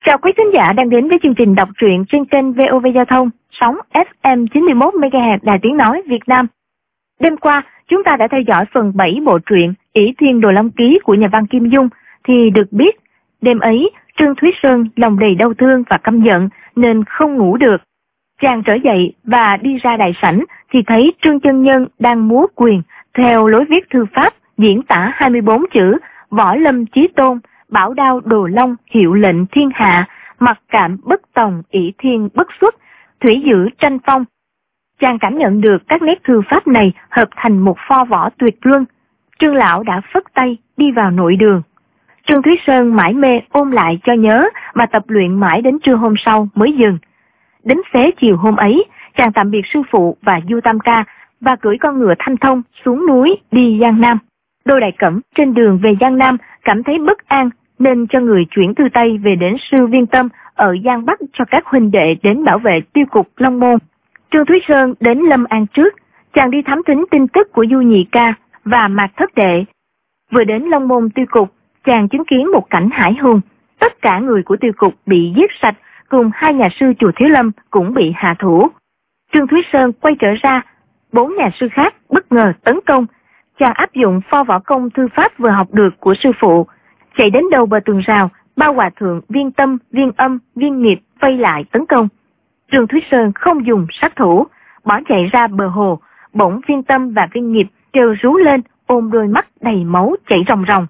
Chào quý khán giả đang đến với chương trình đọc truyện trên kênh VOV Giao thông, sóng FM 91 MHz Đài Tiếng Nói Việt Nam. Đêm qua, chúng ta đã theo dõi phần 7 bộ truyện Ỷ Thiên Đồ Long Ký của nhà văn Kim Dung, thì được biết, đêm ấy, Trương Thúy Sơn lòng đầy đau thương và căm giận nên không ngủ được. Chàng trở dậy và đi ra đại sảnh thì thấy Trương Chân Nhân đang múa quyền theo lối viết thư pháp diễn tả 24 chữ Võ Lâm Chí Tôn, bảo đao Đồ Long, hiệu lệnh thiên hạ, mặc cảm bất tòng, ỷ thiên bất xuất, thủy giữ tranh phong. Chàng cảm nhận được các nét thư pháp này hợp thành một pho võ tuyệt luân. Trương lão đã phất tay đi vào nội đường. Trương Thúy Sơn mải mê ôn lại cho nhớ mà tập luyện mãi đến trưa hôm sau mới dừng. Đến xế chiều hôm ấy, chàng tạm biệt sư phụ và Du Tam Ca và cưỡi con ngựa Thanh Thông xuống núi đi Giang Nam. Đô Đại Cẩm trên đường về Giang Nam cảm thấy bất an nên cho người chuyển thư tay về đến sư Viên Tâm ở Giang Bắc cho các huynh đệ đến bảo vệ tiêu cục Long Môn. Trương Thúy Sơn đến Lâm An trước, chàng đi thám thính tin tức của Du Nhị Ca và Mạc Thất Đệ. Vừa đến Long Môn tiêu cục, chàng chứng kiến một cảnh hải hùng, tất cả người của tiêu cục bị giết sạch, cùng hai nhà sư chùa Thiếu Lâm cũng bị hạ thủ. Trương Thúy Sơn quay trở ra, 4 nhà sư khác bất ngờ tấn công. Chàng áp dụng pho võ công thư pháp vừa học được của sư phụ, chạy đến đầu bờ tường rào, bao hòa thượng Viên Tâm, Viên Âm, Viên Nghiệp vây lại tấn công. Trương Thúy Sơn không dùng sát thủ, bỏ chạy ra bờ hồ, bỗng Viên Tâm và Viên Nghiệp kêu rú lên, ôm đôi mắt đầy máu chảy ròng ròng.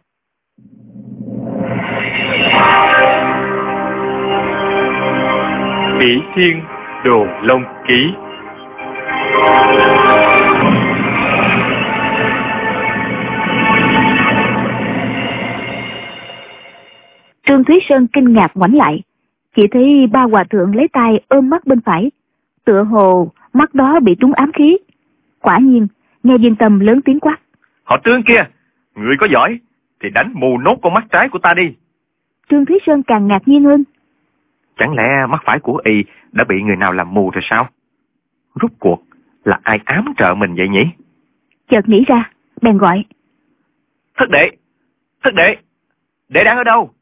Ỷ Thiên Đồ Long Ký. Trương Thúy Sơn kinh ngạc ngoảnh lại, chỉ thấy ba hòa thượng lấy tay ôm mắt bên phải, tựa hồ mắt đó bị trúng ám khí. Quả nhiên, nghe Viên Tâm lớn tiếng quát: Họ Trương kia, người có giỏi thì đánh mù nốt con mắt trái của ta đi. Trương Thúy Sơn càng ngạc nhiên hơn. Chẳng lẽ mắt phải của y đã bị người nào làm mù rồi sao? Rốt cuộc là ai ám trợ mình vậy nhỉ? Chợt nghĩ ra, bèn gọi: Thất đệ, thất đệ, đệ đang ở đâu?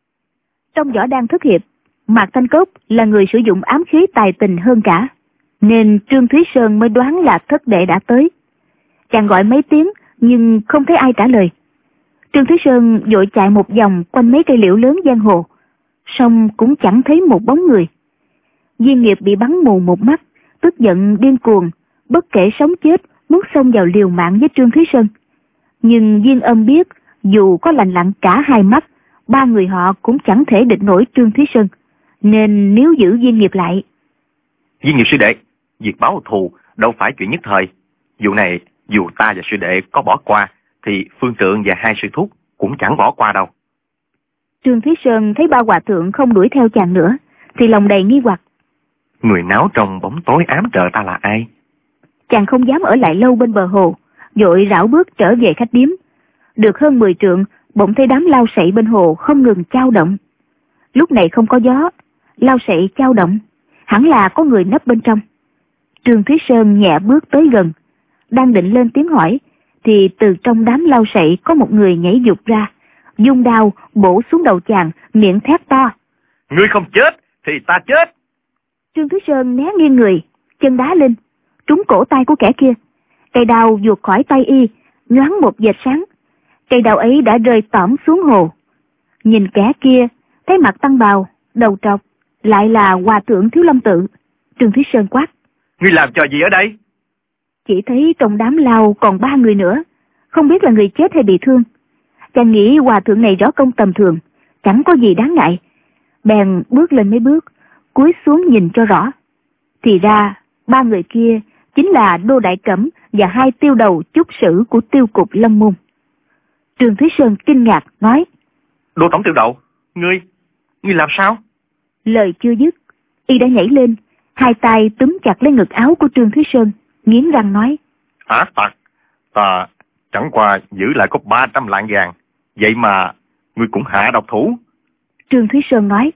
Trong võ đan thất hiệp, Mạc Thanh Cốc là người sử dụng ám khí tài tình hơn cả, nên Trương Thúy Sơn mới đoán là thất đệ đã tới. Chàng gọi mấy tiếng nhưng không thấy ai trả lời. Trương Thúy Sơn vội chạy một vòng quanh mấy cây liễu lớn giang hồ, song cũng chẳng thấy một bóng người. Viên Nghiệp bị bắn mù một mắt, tức giận điên cuồng, bất kể sống chết muốn xông vào liều mạng với Trương Thúy Sơn. Nhưng Viên Âm biết dù có lành lặn cả hai mắt, ba người họ cũng chẳng thể địch nổi Trương Thúy Sơn, nên nếu giữ Viên Nghiệp lại. Viên Nghiệp sư đệ, việc báo thù đâu phải chuyện nhất thời. Vụ này dù ta và sư đệ có bỏ qua thì Phương Trượng và hai sư thúc cũng chẳng bỏ qua đâu. Trương Thúy Sơn thấy ba hòa thượng không đuổi theo chàng nữa thì lòng đầy nghi hoặc. Người náo trong bóng tối ám trợ ta là ai? Chàng không dám ở lại lâu bên bờ hồ, vội rảo bước trở về khách điếm. Được hơn 10 trượng, bỗng thấy đám lao sậy bên hồ không ngừng chao động. Lúc này không có gió, lao sậy chao động, hẳn là có người nấp bên trong. Trương Thúy Sơn nhẹ bước tới gần, đang định lên tiếng hỏi thì từ trong đám lao sậy có một người nhảy vụt ra, dung đao bổ xuống đầu chàng, miệng thét to: Ngươi không chết thì ta chết. Trương Thúy Sơn né nghiêng người, chân đá lên, trúng cổ tay của kẻ kia. Cây đao vụt khỏi tay y, nhoáng một vệt sáng. Cây đao ấy đã rơi tõm xuống hồ. Nhìn kẻ kia, thấy mặt tăng bào, đầu trọc, lại là hòa thượng Thiếu Lâm Tự. Trương Thúy Sơn quát: Ngươi làm trò gì ở đây? Chỉ thấy trong đám lao còn 3 người nữa, không biết là người chết hay bị thương. Chàng nghĩ hòa thượng này võ công tầm thường, chẳng có gì đáng ngại, bèn bước lên mấy bước, cúi xuống nhìn cho rõ. Thì ra 3 người kia chính là Đô Đại Cẩm và 2 tiêu đầu chúc sử của tiêu cục Long Môn. Trương Thúy Sơn kinh ngạc nói: Đô tổng tiêu đầu, ngươi làm sao? Lời chưa dứt, y đã nhảy lên, 2 tay túm chặt lấy ngực áo của Trương Thúy Sơn, nghiến răng nói: Ác tặc, ta chẳng qua giữ lại có 300 lạng vàng, vậy mà ngươi cũng hạ độc thủ. Trương Thúy Sơn nói: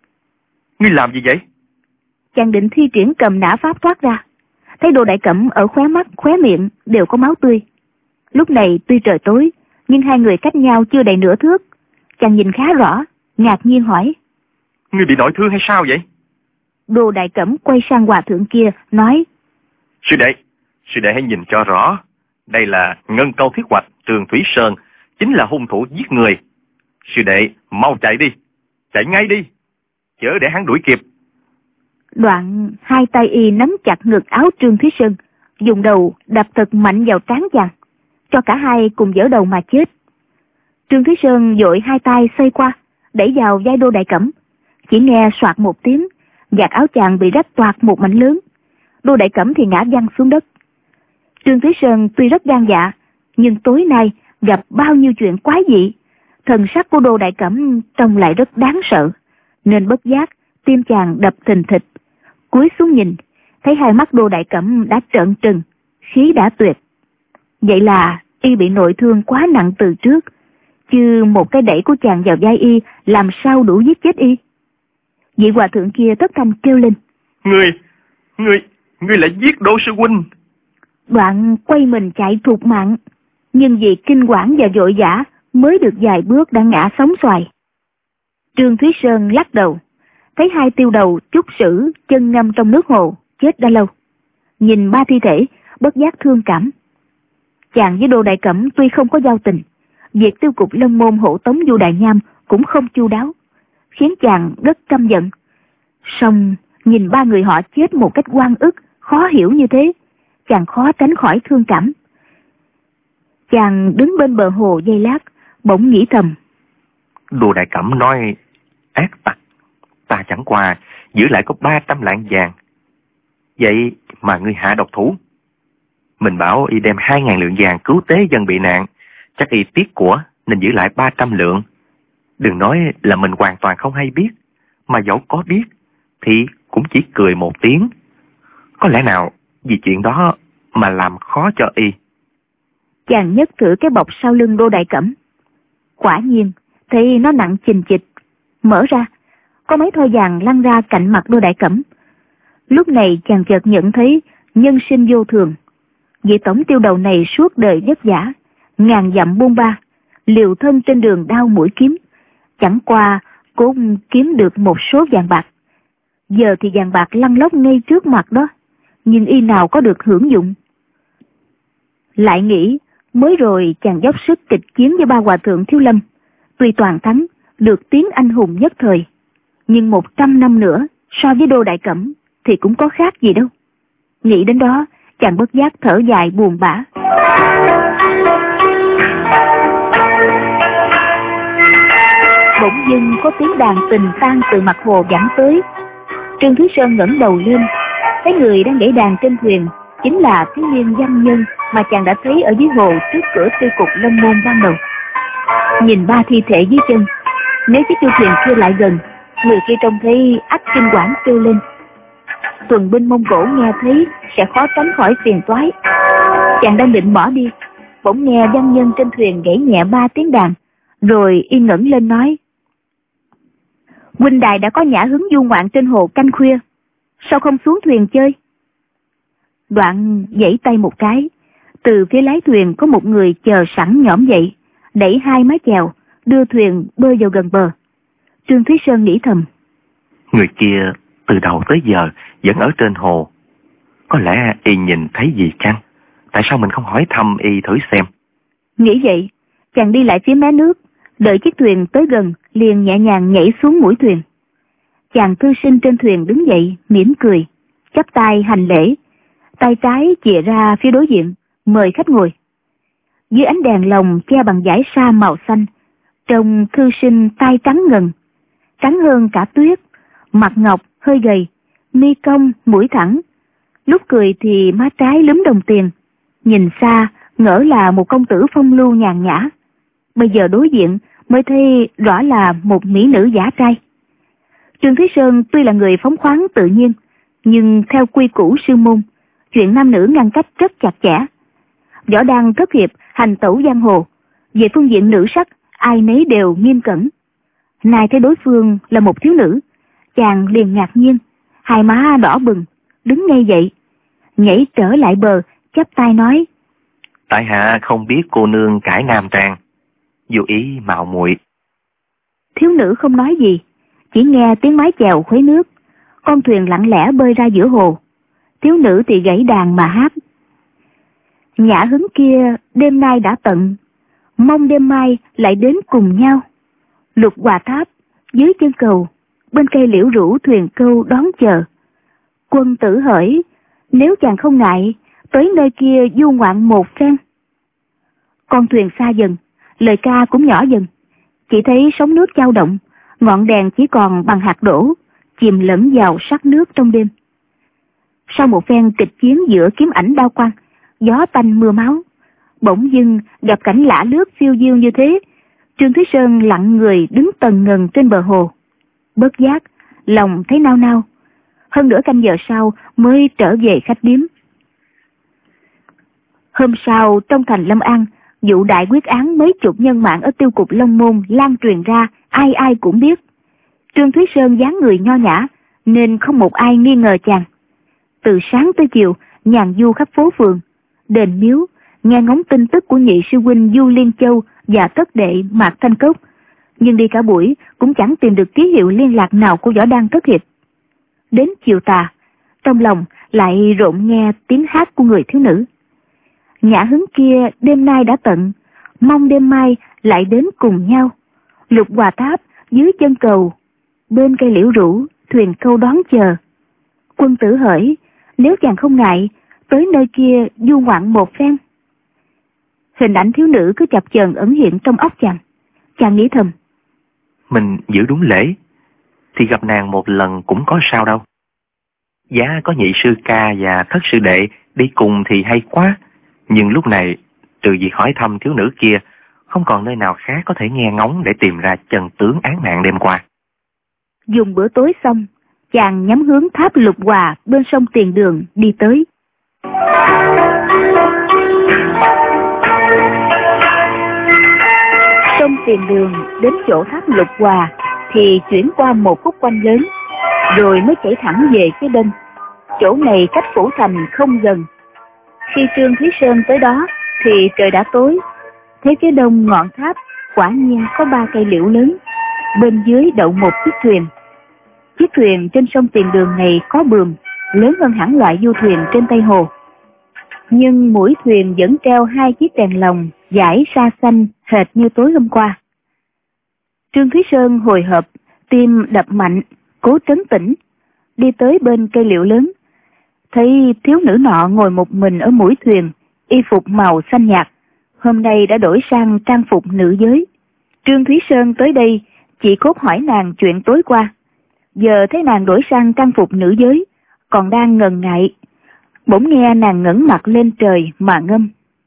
Ngươi làm gì vậy? Chàng định thi triển cầm nã pháp thoát ra, thấy Đô Đại Cẩm ở khóe mắt, khóe miệng đều có máu tươi. Lúc này tuy trời tối, nhưng 2 người cách nhau chưa đầy nửa thước. Chàng nhìn khá rõ, ngạc nhiên hỏi: Ngươi bị nội thương hay sao vậy? Đồ Đại Cẩm quay sang hòa thượng kia, nói: Sư đệ hãy nhìn cho rõ. Đây là Ngân Câu Thiết Hoạch Trường Thủy Sơn, chính là hung thủ giết người. Sư đệ mau chạy đi, chạy ngay đi, chớ để hắn đuổi kịp. Đoạn hai tay y nắm chặt ngực áo Trương Thúy Sơn, dùng đầu đập thật mạnh vào trán chàng, cho cả hai cùng vỡ đầu mà chết. Trương Thúy Sơn vội hai tay xoay qua, đẩy vào vai Đô Đại Cẩm. Chỉ nghe soạt một tiếng, vạt áo chàng bị rách toạc một mảnh lớn. Đô Đại Cẩm thì ngã văng xuống đất. Trương Thúy Sơn tuy rất gan dạ, nhưng tối nay gặp bao nhiêu chuyện quái dị, thần sắc của Đô Đại Cẩm trông lại rất đáng sợ, nên bất giác tim chàng đập thình thịch. Cúi xuống nhìn, thấy hai mắt Đô Đại Cẩm đã trợn trừng, khí đã tuyệt. Vậy là y bị nội thương quá nặng từ trước, chứ một cái đẩy của chàng vào vai y làm sao đủ giết chết y. Vị hòa thượng kia thất thanh kêu lên: Ngươi lại giết Đỗ sư huynh. Đoạn quay mình chạy thục mạng, nhưng vì kinh hoảng và vội vã mới được vài bước đã ngã sóng xoài. Trương Thúy Sơn lắc đầu, thấy hai tiêu đầu trúc sử chân ngâm trong nước hồ chết đã lâu. Nhìn ba thi thể bất giác thương cảm. Chàng với Đô Đại Cẩm tuy không có giao tình, việc tiêu cục Lân Môn hộ tống Du Đại Nham cũng không chu đáo, khiến chàng rất căm giận. Song nhìn ba người họ chết một cách oan ức, khó hiểu như thế, chàng khó tránh khỏi thương cảm. Chàng đứng bên bờ hồ giây lát, bỗng nghĩ thầm: Đô Đại Cẩm nói ác tặc, ta chẳng qua giữ lại có 300 lạng vàng, vậy mà ngươi hạ độc thủ. Mình bảo y đem 2.000 lượng vàng cứu tế dân bị nạn, chắc y tiếc của nên giữ lại 300 lượng. Đừng nói là mình hoàn toàn không hay biết, mà dẫu có biết thì cũng chỉ cười một tiếng. Có lẽ nào vì chuyện đó mà làm khó cho y. Chàng nhấc thử cái bọc sau lưng Đô Đại Cẩm. Quả nhiên thấy nó nặng chình chịch, mở ra có mấy thoi vàng lăn ra cạnh mặt Đô Đại Cẩm. Lúc này chàng chợt nhận thấy nhân sinh vô thường. Vị tổng tiêu đầu này suốt đời vất vả, ngàn dặm buôn ba, liều thân trên đường đao mũi kiếm, chẳng qua cũng kiếm được một số vàng bạc. Giờ thì vàng bạc lăn lóc ngay trước mặt đó, nhưng y nào có được hưởng dụng. Lại nghĩ mới rồi chàng dốc sức kịch chiến với ba hòa thượng Thiếu Lâm, tuy toàn thắng, được tiếng anh hùng nhất thời, nhưng 100 năm nữa so với Đô Đại Cẩm thì cũng có khác gì đâu. Nghĩ đến đó, chàng bất giác thở dài buồn bã. Bỗng dưng có tiếng đàn tình tang từ mặt hồ vẳng tới. Trương Thúy Sơn ngẩng đầu lên, thấy người đang gảy đàn trên thuyền chính là thiếu niên văn nhân mà chàng đã thấy ở dưới hồ trước cửa tiêu cục Lân Môn ban đầu. Nhìn ba thi thể dưới chân, nếu chiếc du thuyền kia lại gần, người kia trông thấy ắt kinh quản kêu lên. Tuần binh Mông Cổ nghe thấy sẽ khó tránh khỏi phiền toái. Chàng đang định bỏ đi, bỗng nghe văn nhân trên thuyền gảy nhẹ 3 tiếng đàn, rồi y ngẩng lên nói: huynh đài đã có nhã hứng du ngoạn trên hồ canh khuya, sao không xuống thuyền chơi? Đoạn giãy tay một cái, từ phía lái thuyền có một người chờ sẵn nhõm dậy, đẩy 2 mái chèo, đưa thuyền bơi vào gần bờ. Trương Thúy Sơn nghĩ thầm: người kia từ đầu tới giờ vẫn ở trên hồ, có lẽ y nhìn thấy gì chăng? Tại sao mình không hỏi thăm y thử xem? Nghĩ vậy, chàng đi lại phía mé nước, đợi chiếc thuyền tới gần liền nhẹ nhàng nhảy xuống mũi thuyền. Chàng thư sinh trên thuyền đứng dậy mỉm cười, chắp tay hành lễ, tay trái chìa ra phía đối diện mời khách ngồi. Dưới ánh đèn lồng che bằng dải sa màu xanh, trông thư sinh tay trắng ngần, trắng hơn cả tuyết, mặt ngọc hơi gầy, mi cong mũi thẳng, lúc cười thì má trái lúm đồng tiền, nhìn xa ngỡ là một công tử phong lưu nhàn nhã. Bây giờ đối diện mới thấy rõ là một mỹ nữ giả trai. Trương Thúy Sơn tuy là người phóng khoáng tự nhiên, nhưng theo quy củ sư môn, chuyện nam nữ ngăn cách rất chặt chẽ. Võ đang thất hiệp hành tẩu giang hồ, về phương diện nữ sắc ai nấy đều nghiêm cẩn. Nay thấy đối phương là một thiếu nữ, chàng liền ngạc nhiên, hai má đỏ bừng, đứng ngay dậy, nhảy trở lại bờ, chắp tay nói: tại hạ không biết cô nương cải nam trang, vô ý mạo muội. Thiếu nữ không nói gì, Chỉ nghe tiếng mái chèo khuấy nước, con thuyền lặng lẽ bơi ra giữa hồ. Thiếu nữ thì gãy đàn mà hát. Nhã hứng kia đêm nay đã tận, mong đêm mai lại đến cùng nhau. Lục Hòa Tháp dưới chân cầu, bên cây liễu rủ thuyền câu đón chờ. Quân tử hỡi, nếu chàng không ngại, tới nơi kia du ngoạn một phen. Con thuyền xa dần, lời ca cũng nhỏ dần. Chỉ thấy sóng nước chao động, ngọn đèn chỉ còn bằng hạt đổ, chìm lẫn vào sắc nước trong đêm. Sau một phen kịch chiến giữa kiếm ảnh đao quang, gió tanh mưa máu, bỗng dưng gặp cảnh lạ lướt phiêu diêu như thế, Trương Thúy Sơn lặng người đứng tần ngần trên bờ hồ. Bất giác, lòng thấy nao nao. Hơn nửa canh giờ sau mới trở về khách điếm. Hôm sau, trong thành Lâm An, vụ đại quyết án mấy chục nhân mạng ở tiêu cục Long Môn lan truyền ra, ai ai cũng biết. Trương Thúy Sơn dáng người nho nhã, nên không một ai nghi ngờ chàng. Từ sáng tới chiều, nhàn du khắp phố phường, đền miếu, nghe ngóng tin tức của nhị sư huynh Du Liên Châu và thất đệ Mạc Thanh Cốc, nhưng đi cả buổi cũng chẳng tìm được ký hiệu liên lạc nào của Võ Đăng Thất Hiệp. Đến chiều tà, trong lòng lại rộn nghe tiếng hát của người thiếu nữ. Nhã hứng kia đêm nay đã tận, mong đêm mai lại đến cùng nhau. Lục Hòa Tháp dưới chân cầu, bên cây liễu rủ thuyền câu đón chờ. Quân tử hỡi, nếu chàng không ngại, tới nơi kia du ngoạn một phen. Hình ảnh thiếu nữ cứ chập chờn ẩn hiện trong óc chàng. Chàng nghĩ thầm, mình giữ đúng lễ thì gặp nàng một lần cũng có sao đâu. Giá có nhị sư ca và thất sư đệ đi cùng thì hay quá, nhưng lúc này trừ việc hỏi thăm thiếu nữ kia, không còn nơi nào khác có thể nghe ngóng để tìm ra chân tướng án mạng đêm qua. Dùng bữa tối xong, chàng nhắm hướng tháp Lục Hòa bên sông Tiền Đường đi tới. Sông Tiền Đường đến chỗ tháp Lục Hòa thì chuyển qua một khúc quanh lớn, rồi mới chảy thẳng về phía đông. Chỗ này cách phủ thành không gần. Khi Trương Thúy Sơn tới đó thì trời đã tối. Thế phía đông ngọn tháp quả nhiên có 3 cây liễu lớn, bên dưới đậu một chiếc thuyền. Chiếc thuyền trên sông Tiền Đường này có buồm, lớn hơn hẳn loại du thuyền trên Tây Hồ. Nhưng mũi thuyền vẫn treo 2 chiếc đèn lồng dải sa xanh hệt như tối hôm qua. Trương Thúy Sơn hồi hộp, tim đập mạnh, cố trấn tĩnh, đi tới bên cây liễu lớn. Thấy thiếu nữ nọ ngồi một mình ở mũi thuyền, y phục màu xanh nhạt, hôm nay đã đổi sang trang phục nữ giới. Trương Thúy Sơn tới đây chỉ cốt hỏi nàng chuyện tối qua. Giờ thấy nàng đổi sang trang phục nữ giới, còn đang ngần ngại, bỗng nghe nàng ngẩng mặt lên trời mà ngâm.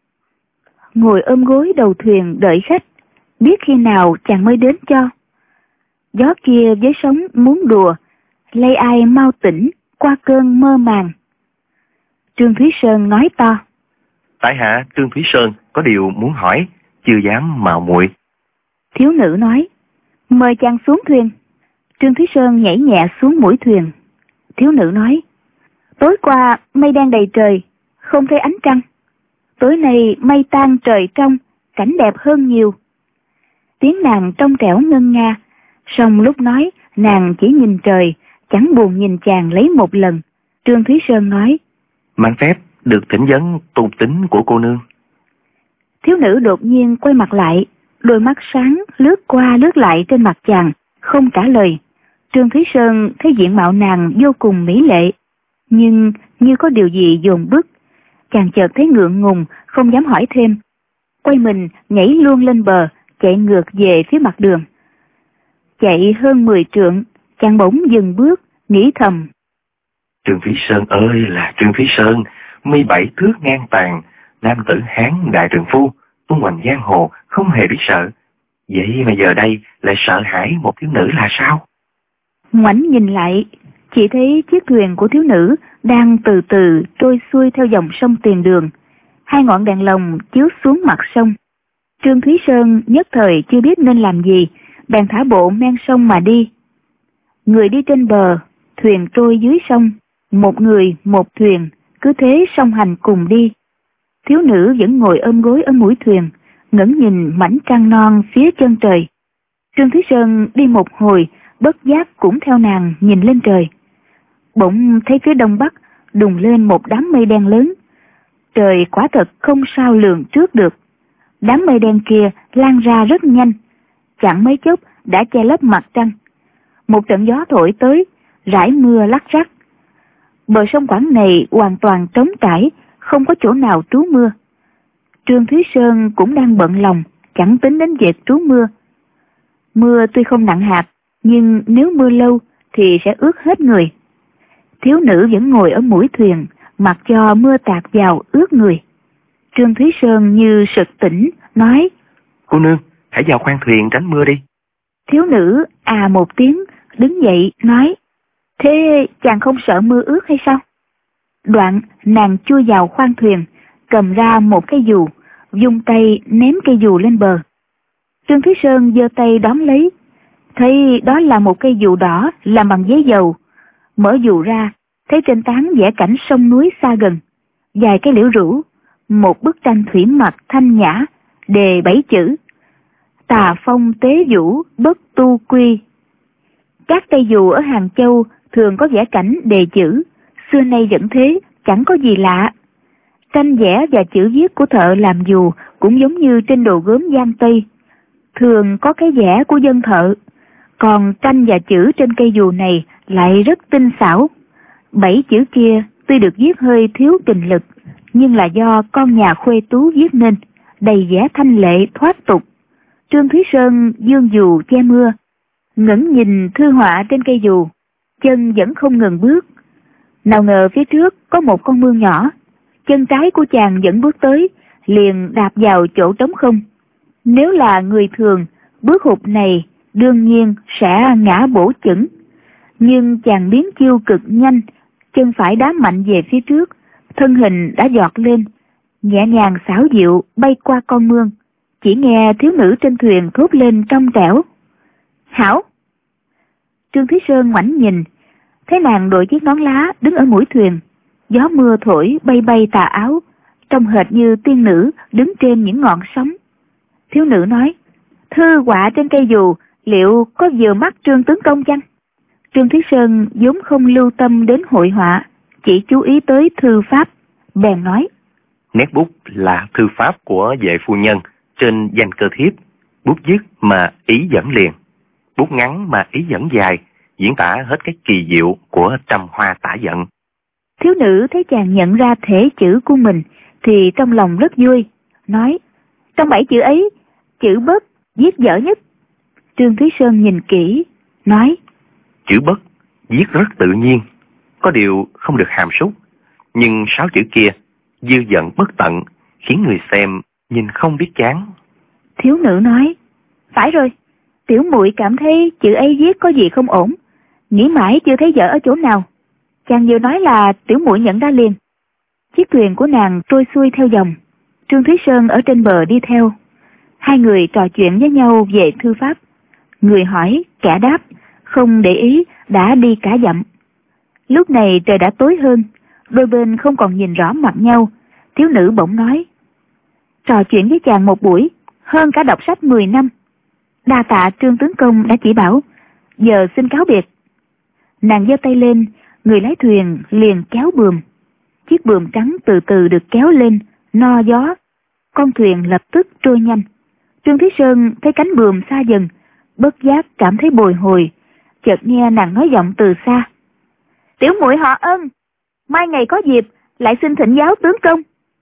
Ngồi ôm gối đầu thuyền đợi khách, biết khi nào chàng mới đến cho. Gió kia với sóng muốn đùa, lay ai mau tỉnh qua cơn mơ màng. Trương Thúy Sơn nói to, tại hạ Trương Thúy Sơn có điều muốn hỏi, chưa dám mạo muội. Thiếu nữ nói, mời chàng xuống thuyền. Trương Thúy Sơn nhảy nhẹ xuống mũi thuyền. Thiếu nữ nói, tối qua mây đen đầy trời, không thấy ánh trăng. Tối nay mây tan trời trong, cảnh đẹp hơn nhiều. Tiếng nàng trong trẻo ngân nga, song lúc nói nàng chỉ nhìn trời, chẳng buồn nhìn chàng lấy một lần. Trương Thúy Sơn nói, mang phép được thỉnh vấn tu tính của cô nương. Thiếu nữ đột nhiên quay mặt lại, đôi mắt sáng lướt qua lướt lại trên mặt chàng, không trả lời. Trương Thúy Sơn thấy diện mạo nàng vô cùng mỹ lệ, nhưng như có điều gì dồn bức. Chàng chợt thấy ngượng ngùng, không dám hỏi thêm. Quay mình nhảy luôn lên bờ, chạy ngược về phía mặt đường. Chạy hơn 10 trượng, chàng bỗng dừng bước, nghĩ thầm, Trương Thúy Sơn ơi là Trương Thúy Sơn, mi 7 thước ngang tàn, nam tử Hán đại trượng phu, tung hoành giang hồ, không hề biết sợ. Vậy mà giờ đây lại sợ hãi một thiếu nữ là sao? Ngoảnh nhìn lại, chỉ thấy chiếc thuyền của thiếu nữ đang từ từ trôi xuôi theo dòng sông Tiền Đường. 2 ngọn đèn lồng chiếu xuống mặt sông. Trương Thúy Sơn nhất thời chưa biết nên làm gì, bèn thả bộ men sông mà đi. Người đi trên bờ, thuyền trôi dưới sông, một người một thuyền, cứ thế song hành cùng đi. Thiếu nữ vẫn ngồi ôm gối ở mũi thuyền, ngẩng nhìn mảnh trăng non phía chân trời. Trương Thúy Sơn đi một hồi bất giác cũng theo nàng nhìn lên trời. Bỗng thấy phía đông bắc đùng lên một đám mây đen lớn. Trời quả thật không sao lường trước được. Đám mây đen kia lan ra rất nhanh, chẳng mấy chốc đã che lấp mặt trăng. Một trận gió thổi tới, rải mưa lắc rắc. Bờ sông Quảng này hoàn toàn trống trải, không có chỗ nào trú mưa. Trương Thúy Sơn cũng đang bận lòng, chẳng tính đến việc trú mưa. Mưa tuy không nặng hạt, nhưng nếu mưa lâu thì sẽ ướt hết người. Thiếu nữ vẫn ngồi ở mũi thuyền, mặc cho mưa tạt vào ướt người. Trương Thúy Sơn như sực tỉnh, nói: Cô nương, hãy vào khoang thuyền tránh mưa đi. Thiếu nữ à một tiếng, đứng dậy nói: Thế chàng không sợ mưa ướt hay sao? Đoạn nàng chui vào khoang thuyền, cầm ra một cây dù, vung tay ném cây dù lên bờ. Trương Thúy Sơn giơ tay đón lấy, thấy đó là một cây dù đỏ làm bằng giấy dầu. Mở dù ra, thấy trên tán vẽ cảnh sông núi xa gần, vài cái liễu rủ, một bức tranh thủy mặc thanh nhã, đề 7 chữ: Tà phong tế vũ bất tu quy. Các cây dù ở Hàng Châu thường có vẽ cảnh đề chữ, xưa nay vẫn thế, chẳng có gì lạ. Tranh vẽ và chữ viết của thợ làm dù cũng giống như trên đồ gốm Giang Tây, thường có cái vẽ của dân thợ, còn tranh và chữ trên cây dù này lại rất tinh xảo. 7 chữ kia tuy được viết hơi thiếu kình lực, nhưng là do con nhà khuê tú viết nên, đầy vẻ thanh lệ thoát tục. Trương Thúy Sơn dương dù che mưa, ngẩng nhìn thư họa trên cây dù, chân vẫn không ngừng bước. Nào ngờ phía trước có một con mương nhỏ, chân trái của chàng vẫn bước tới, liền đạp vào chỗ trống không. Nếu là người thường, bước hụt này đương nhiên sẽ ngã bổ chững, nhưng chàng biến chiêu cực nhanh, chân phải đá mạnh về phía trước, thân hình đã giọt lên, nhẹ nhàng xảo diệu bay qua con mương. Chỉ nghe thiếu nữ trên thuyền thốt lên trong trẻo: Hảo! Trương Thúy Sơn ngoảnh nhìn, thấy nàng đội chiếc nón lá đứng ở mũi thuyền, gió mưa thổi bay bay tà áo, trông hệt như tiên nữ đứng trên những ngọn sóng. Thiếu nữ nói: Thư họa trên cây dù liệu có vừa mắt Trương tướng công chăng? Trương Thúy Sơn vốn không lưu tâm đến hội họa, chỉ chú ý tới thư pháp, bèn nói: Nét bút là thư pháp của vệ phu nhân trên danh cơ thiếp, bút dứt mà ý dẫn liền, bút ngắn mà ý dẫn dài, diễn tả hết cái kỳ diệu của trăm hoa tả giận. Thiếu nữ thấy chàng nhận ra thể chữ của mình thì trong lòng rất vui, nói: Trong 7 chữ ấy, chữ bất viết dở nhất. Trương Thúy Sơn nhìn kỹ, nói: Chữ bất viết rất tự nhiên, có điều không được hàm súc, nhưng 6 chữ kia dư giận bất tận, khiến người xem nhìn không biết chán. Thiếu nữ nói: Phải rồi, tiểu muội cảm thấy chữ ấy viết có gì không ổn, nghĩ mãi chưa thấy dở ở chỗ nào. Chàng vừa nói là tiểu muội nhận ra liền. Chiếc thuyền của nàng trôi xuôi theo dòng, Trương Thúy Sơn ở trên bờ đi theo. Hai người trò chuyện với nhau về thư pháp, người hỏi kẻ đáp, không để ý đã đi cả dặm. Lúc này trời đã tối hơn, đôi bên không còn nhìn rõ mặt nhau. Thiếu nữ bỗng nói: Trò chuyện với chàng một buổi hơn cả đọc sách 10 năm. Đa tạ Trương tướng công đã chỉ bảo, giờ xin cáo biệt. Nàng giơ tay lên, người lái thuyền liền kéo buồm. Chiếc buồm trắng từ từ được kéo lên, no gió, con thuyền lập tức trôi nhanh. Trương Thúy Sơn thấy cánh buồm xa dần, bất giác cảm thấy bồi hồi, chợt nghe nàng nói giọng từ xa: Tiểu muội họ Ân, mai ngày có dịp lại xin thỉnh giáo tướng công.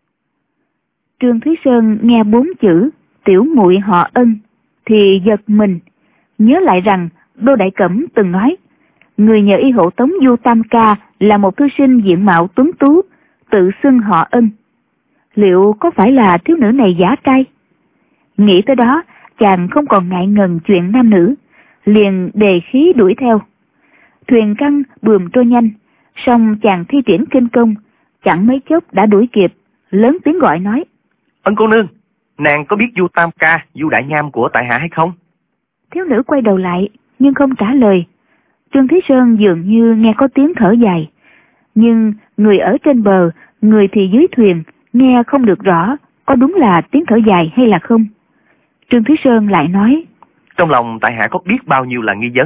Trương Thúy Sơn nghe 4 chữ tiểu muội họ Ân thì giật mình, nhớ lại rằng Đô Đại Cẩm từng nói người nhờ y hộ tống Du Tam Ca là một thư sinh diện mạo tuấn tú, tự xưng họ Ân. Liệu có phải là thiếu nữ này giả trai? Nghĩ tới đó, chàng không còn ngại ngần chuyện nam nữ, liền đề khí đuổi theo. Thuyền căng buồm trôi nhanh, song chàng thi triển kinh công, chẳng mấy chốc đã đuổi kịp, lớn tiếng gọi nói: Ân cô nương, nàng có biết Du Tam Ca, Du Đại Nham của tại hạ hay không? Thiếu nữ quay đầu lại nhưng không trả lời. Trương Thúy Sơn dường như nghe có tiếng thở dài, nhưng người ở trên bờ, người thì dưới thuyền, nghe không được rõ có đúng là tiếng thở dài hay là không. Trương Thúy Sơn lại nói: Trong lòng tại hạ có biết bao nhiêu là nghi vấn,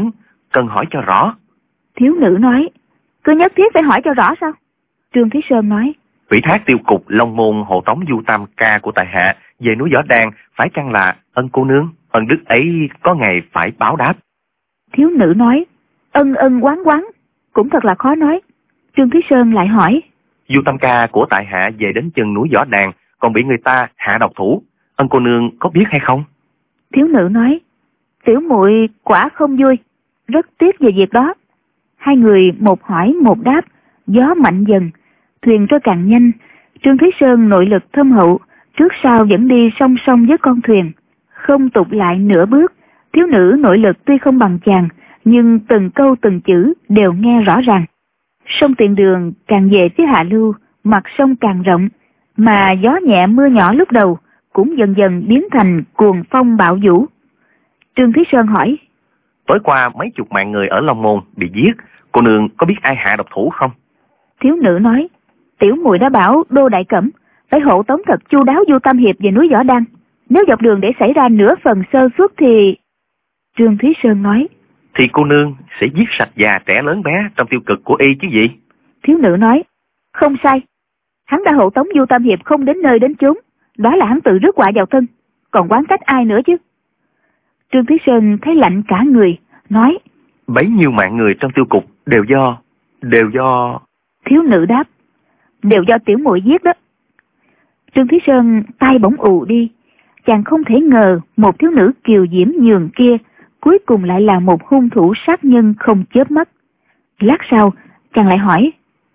cần hỏi cho rõ. Thiếu nữ nói, cứ nhất thiết phải hỏi cho rõ sao? Trương Thí Sơn nói, Ủy thác tiêu cục Long Môn hộ tống Du Tam Ca của tại hạ về núi Võ Đàn, phải chăng là ân cô nương, ân đức ấy có ngày phải báo đáp. Thiếu nữ nói, ân ân oán oán, cũng thật là khó nói. Trương Thí Sơn lại hỏi, Du Tam Ca của tại hạ về đến chân núi Võ Đàn, còn bị người ta hạ độc thủ, ân cô nương có biết hay không? Thiếu nữ nói, tiểu muội quả không vui, rất tiếc về việc đó. Hai người một hỏi một đáp, gió mạnh dần, thuyền trôi càng nhanh. Trương Thí Sơn nội lực thâm hậu, trước sau vẫn đi song song với con thuyền, không tụt lại nửa bước. Thiếu nữ nội lực tuy không bằng chàng, nhưng từng câu từng chữ đều nghe rõ ràng. Sông Tiền Đường càng về phía hạ lưu, mặt sông càng rộng, mà gió nhẹ mưa nhỏ lúc đầu cũng dần dần biến thành cuồng phong bão vũ. Trương Thí Sơn hỏi, Tối qua mấy chục mạng người ở Long Môn bị giết, cô nương có biết ai hạ độc thủ không? Thiếu nữ nói, tiểu muội đã bảo Đô Đại Cẩm phải hộ tống thật chu đáo Du Tam Hiệp về núi Võ Đăng. Nếu dọc đường để xảy ra nửa phần sơ suất thì... Trương Thí Sơn nói, thì cô nương sẽ giết sạch già trẻ lớn bé trong tiêu cực của y chứ gì? Thiếu nữ nói, không sai. Hắn đã hộ tống Du Tam Hiệp không đến nơi đến chốn, đó là hắn tự rước họa vào thân, còn oán trách ai nữa chứ? Trương Thí Sơn thấy lạnh cả người, nói, bấy nhiêu mạng người trong tiêu cục đều do... Thiếu nữ đáp, đều do tiểu muội giết đó. Trương Thí Sơn tay bỗng ù đi, chàng không thể ngờ một thiếu nữ kiều diễm nhường kia cuối cùng lại là một hung thủ sát nhân không chớp mắt. Lát sau chàng lại hỏi,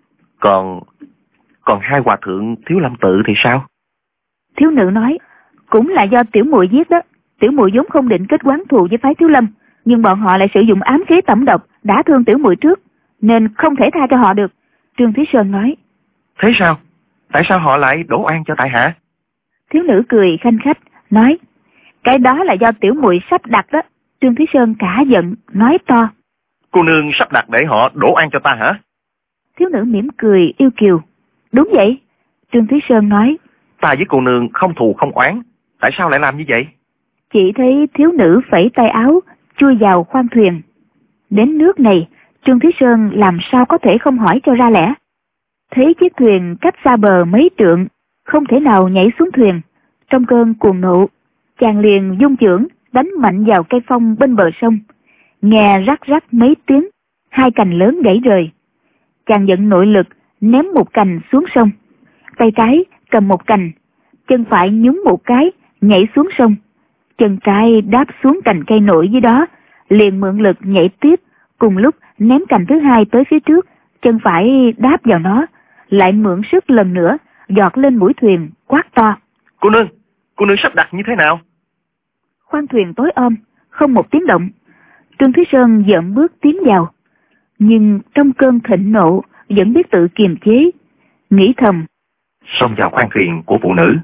Còn hai hòa thượng Thiếu Lâm Tự thì sao? Thiếu nữ nói, cũng là do tiểu muội giết đó. Tiểu muội vốn không định kết oán thù với phái Thiếu Lâm, nhưng bọn họ lại sử dụng ám khí tẩm độc đã thương tiểu muội trước, nên không thể tha cho họ được. Trương Thí Sơn nói, thế sao? Tại sao họ lại đổ oan cho tại hạ? Thiếu nữ cười khanh khách, nói, cái đó là do tiểu muội sắp đặt đó. Trương Thí Sơn cả giận, nói to, cô nương sắp đặt để họ đổ oan cho ta hả? Thiếu nữ mỉm cười yêu kiều, đúng vậy. Trương Thí Sơn nói, ta với cô nương không thù không oán, tại sao lại làm như vậy? Chỉ thấy thiếu nữ phẩy tay áo chui vào khoang thuyền. Đến nước này, Trương Thí Sơn làm sao có thể không hỏi cho ra lẽ. Thấy chiếc thuyền cách xa bờ mấy trượng, không thể nào nhảy xuống thuyền. Trong cơn cuồng nộ, chàng liền dung chưởng đánh mạnh vào cây phong bên bờ sông. Nghe rắc rắc mấy tiếng, hai cành lớn gãy rời. Chàng dẫn nội lực ném một cành xuống sông. Tay trái cầm một cành, chân phải nhúng một cái nhảy xuống sông. Chân trái đáp xuống cành cây nổi dưới đó, liền mượn lực nhảy tiếp, cùng lúc ném cành thứ hai tới phía trước. Chân phải đáp vào nó, lại mượn sức lần nữa giọt lên mũi thuyền, quát to, cô nương sắp đặt như thế nào? Khoang thuyền tối om, không một tiếng động. Trương Thí Sơn dậm bước tiến vào, nhưng trong cơn thịnh nộ vẫn biết tự kiềm chế, nghĩ thầm, xông vào khoang thuyền của phụ nữ,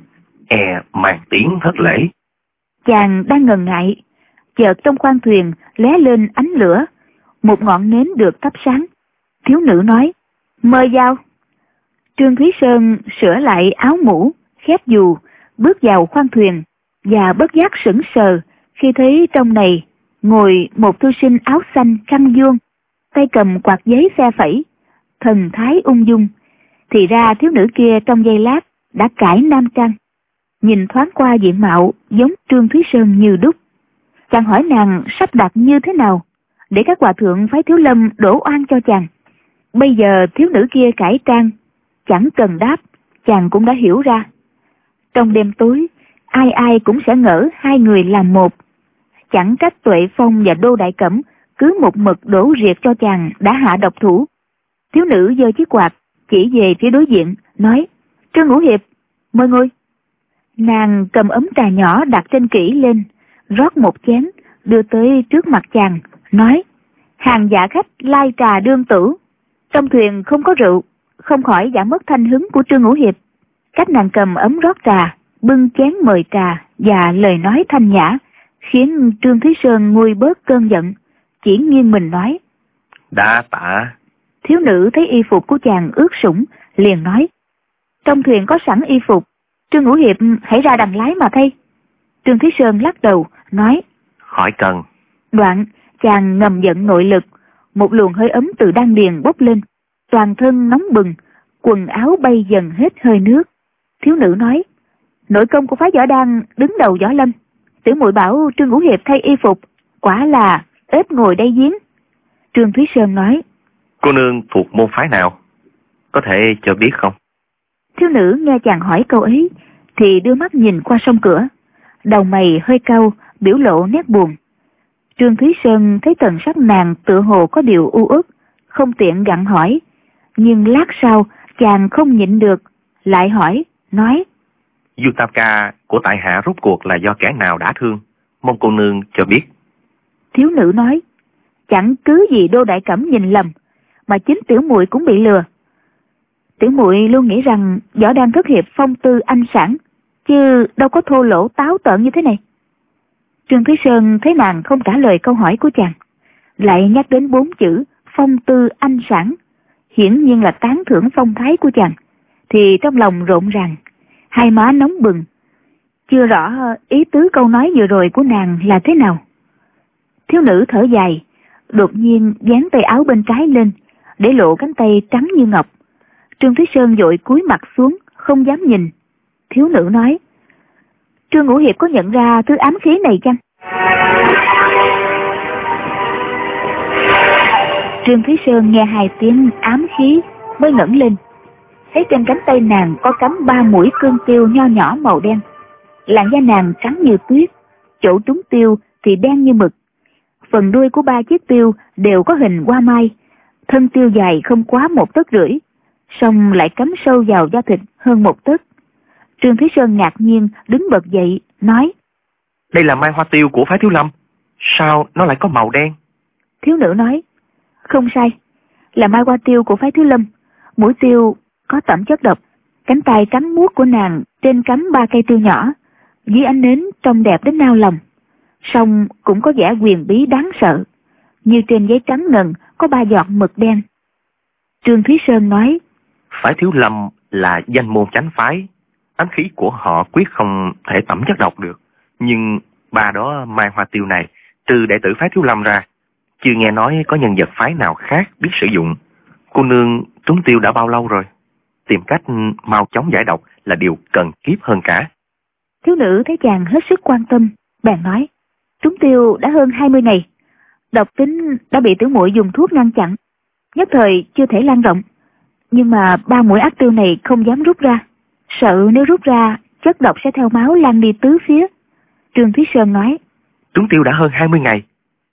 màn tiếng thất lễ. Chàng đang ngần ngại, chợt trong khoang thuyền lóe lên ánh lửa, một ngọn nến được thắp sáng. Thiếu nữ nói, mời vào. Trương Thí Sơn sửa lại áo mũ, khép dù, bước vào khoang thuyền, và bất giác sững sờ khi thấy trong này ngồi một thư sinh áo xanh căng vuông, tay cầm quạt giấy phe phẩy, thần thái ung dung. Thì ra thiếu nữ kia trong giây lát đã cải nam trang, nhìn thoáng qua diện mạo giống Trương Thí Sơn như đúc. Chàng hỏi nàng sắp đặt như thế nào để các hòa thượng phái Thiếu Lâm đổ oan cho chàng. Bây giờ thiếu nữ kia cải trang, chẳng cần đáp, chàng cũng đã hiểu ra. Trong đêm tối, ai ai cũng sẽ ngỡ hai người làm một. Chẳng trách Tuệ Phong và Đô Đại Cẩm cứ một mực đổ riệt cho chàng đã hạ độc thủ. Thiếu nữ giơ chiếc quạt chỉ về phía đối diện, nói, Trương Ngũ Hiệp, mời ngồi. Nàng cầm ấm trà nhỏ đặt trên kỷ lên, rót một chén, đưa tới trước mặt chàng, nói, hàng dạ khách lai trà đương tử. Trong thuyền không có rượu, không khỏi giảm mất thanh hứng của Trương Ngũ Hiệp. Cách nàng cầm ấm rót trà, bưng chén mời trà và lời nói thanh nhã, khiến Trương Thí Sơn nguôi bớt cơn giận, chỉ nghiêng mình nói, đa tạ. Thiếu nữ thấy y phục của chàng ướt sũng, liền nói, trong thuyền có sẵn y phục, Trương Ngũ Hiệp hãy ra đằng lái mà thay. Trương Thí Sơn lắc đầu, nói, khỏi cần. Đoạn Chàng ngầm giận nội lực, một luồng hơi ấm từ đan điền bốc lên, toàn thân nóng bừng, quần áo bay dần hết hơi nước. Thiếu nữ nói: nội công của phái Võ Đan đứng đầu võ lâm, tiểu muội bảo Trương Ngũ Hiệp thay y phục, quả là ếch ngồi đáy giếng. Trương Thúy Sơn nói: cô nương thuộc môn phái nào, có thể cho biết không? Thiếu nữ nghe chàng hỏi câu ấy thì đưa mắt nhìn qua song cửa, đầu mày hơi cau, biểu lộ nét buồn. Trương Thúy Sơn thấy thần sắc nàng tựa hồ có điều u uất, không tiện gặng hỏi, nhưng lát sau chàng không nhịn được, lại hỏi, nói: Du Tam Ca của tại hạ rốt cuộc là do kẻ nào đã thương, mong cô nương cho biết. Thiếu nữ nói: chẳng cứ gì Đô Đại Cẩm nhìn lầm, mà chính tiểu muội cũng bị lừa. Tiểu muội luôn nghĩ rằng Võ Đan thất hiệp phong tư anh sản, chứ đâu có thô lỗ táo tợn như thế này. Trương Thúy Sơn thấy nàng không trả lời câu hỏi của chàng, lại nhắc đến 4 chữ phong tư anh sản, hiển nhiên là tán thưởng phong thái của chàng, thì trong lòng rộn ràng, hai má nóng bừng. Chưa rõ ý tứ câu nói vừa rồi của nàng là thế nào. Thiếu nữ thở dài, đột nhiên dán tay áo bên trái lên, để lộ cánh tay trắng như ngọc. Trương Thúy Sơn vội cúi mặt xuống, không dám nhìn. Thiếu nữ nói: Trương Ngũ Hiệp có nhận ra thứ ám khí này chăng? Trương Thúy Sơn nghe 2 tiếng ám khí mới ngẩng lên, thấy trên cánh tay nàng có cắm 3 mũi cương tiêu nho nhỏ màu đen. Làn da nàng trắng như tuyết, chỗ trúng tiêu thì đen như mực. Phần đuôi của 3 chiếc tiêu đều có hình hoa mai, thân tiêu dài không quá 1,5 tấc, song lại cắm sâu vào da thịt hơn 1 tấc. Trương Thúy Sơn ngạc nhiên đứng bật dậy, nói: đây là mai hoa tiêu của phái Thiếu Lâm, sao nó lại có màu đen? Thiếu nữ nói: không sai, là mai hoa tiêu của phái Thiếu Lâm, mũi tiêu có tẩm chất độc. Cánh tay trắng muốt của nàng trên cắm 3 cây tiêu nhỏ, dưới ánh nến trông đẹp đến nao lòng, song cũng có vẻ huyền bí đáng sợ, như trên giấy trắng ngần có 3 giọt mực đen. Trương Thúy Sơn nói: phái Thiếu Lâm là danh môn chánh phái, ám khí của họ quyết không thể tẩm chất độc được, nhưng 3 đó mai hoa tiêu này, trừ đệ tử phái Thiếu Lâm ra, chưa nghe nói có nhân vật phái nào khác biết sử dụng. Cô nương trúng tiêu đã bao lâu rồi? Tìm cách mau chóng giải độc là điều cần kiếp hơn cả. Thiếu nữ thấy chàng hết sức quan tâm, bèn nói: trúng tiêu đã hơn 20 ngày, độc tính đã bị tiểu muội dùng thuốc ngăn chặn, nhất thời chưa thể lan rộng, nhưng mà 3 mũi ác tiêu này không dám rút ra, sợ nếu rút ra chất độc sẽ theo máu lan đi tứ phía. Trương Thúy Sơn nói: trúng tiêu đã hơn 20 ngày,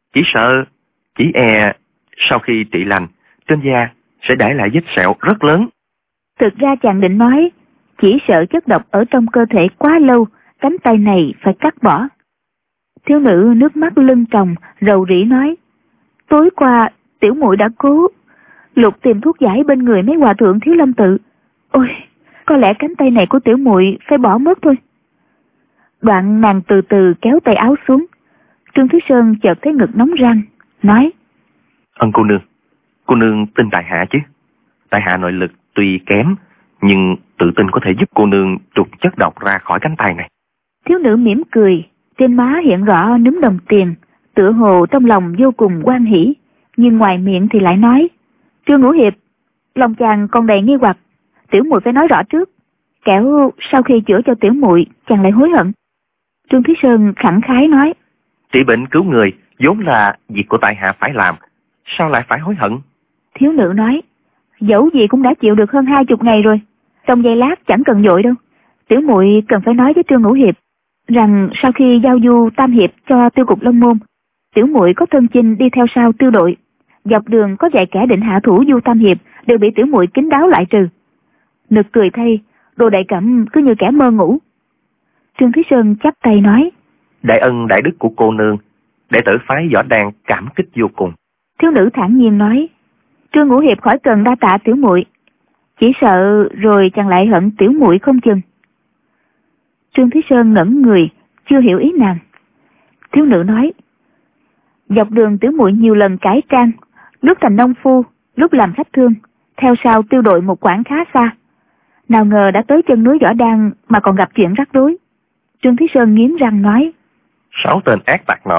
chỉ e sau khi trị lành, trên da sẽ để lại vết sẹo rất lớn. Thực ra chàng định nói chỉ sợ chất độc ở trong cơ thể quá lâu, cánh tay này phải cắt bỏ. Thiếu nữ nước mắt lưng tròng, rầu rĩ nói: tối qua tiểu muội đã cố lục tìm thuốc giải bên người mấy hòa thượng Thiếu Lâm tự, ôi, có lẽ cánh tay này của tiểu muội phải bỏ mất thôi. Đoạn nàng từ từ kéo tay áo xuống. Trương Thúy Sơn chợt thấy ngực nóng rang, nói: ân cô nương tin tại hạ chứ? Tại hạ nội lực tuy kém, nhưng tự tin có thể giúp cô nương trục chất độc ra khỏi cánh tay này. Thiếu nữ mỉm cười, trên má hiện rõ núm đồng tiền, tựa hồ trong lòng vô cùng hoan hỉ, nhưng ngoài miệng thì lại nói: Trương Ngũ Hiệp, lòng chàng còn đầy nghi hoặc, tiểu muội phải nói rõ trước, kẻo sau khi chữa cho tiểu muội chàng lại hối hận. Trương Thúy Sơn khẳng khái nói: trị bệnh cứu người vốn là việc của tại hạ phải làm, sao lại phải hối hận? Thiếu nữ nói: dẫu gì cũng đã chịu được hơn 20 ngày rồi, trong giây lát chẳng cần vội đâu. Tiểu muội cần phải nói với Trương Ngũ Hiệp rằng sau khi giao du tam hiệp cho tiêu cục Long Môn, tiểu muội có thân chinh đi theo sau tiêu đội, dọc đường có vài kẻ định hạ thủ du tam hiệp đều bị tiểu muội kín đáo loại trừ. Nực cười thay, Đồ Đại Cẩm cứ như kẻ mơ ngủ. Trương Thúy Sơn chắp tay nói: đại ân đại đức của cô nương, đệ tử phái Võ Đan cảm kích vô cùng. Thiếu nữ thản nhiên nói: Trương Ngũ Hiệp khỏi cần đa tạ tiểu muội, chỉ sợ rồi chàng lại hận tiểu muội không chừng. Trương Thúy Sơn ngẩn người, chưa hiểu ý nàng. Thiếu nữ nói: dọc đường tiểu muội nhiều lần cải trang, lúc thành nông phu, lúc làm khách thương, theo sau tiêu đội một quãng khá xa, nào ngờ đã tới chân núi Võ Đan mà còn gặp chuyện rắc rối. Trương Thúy Sơn nghiến răng nói: 6 tên ác tặc nọ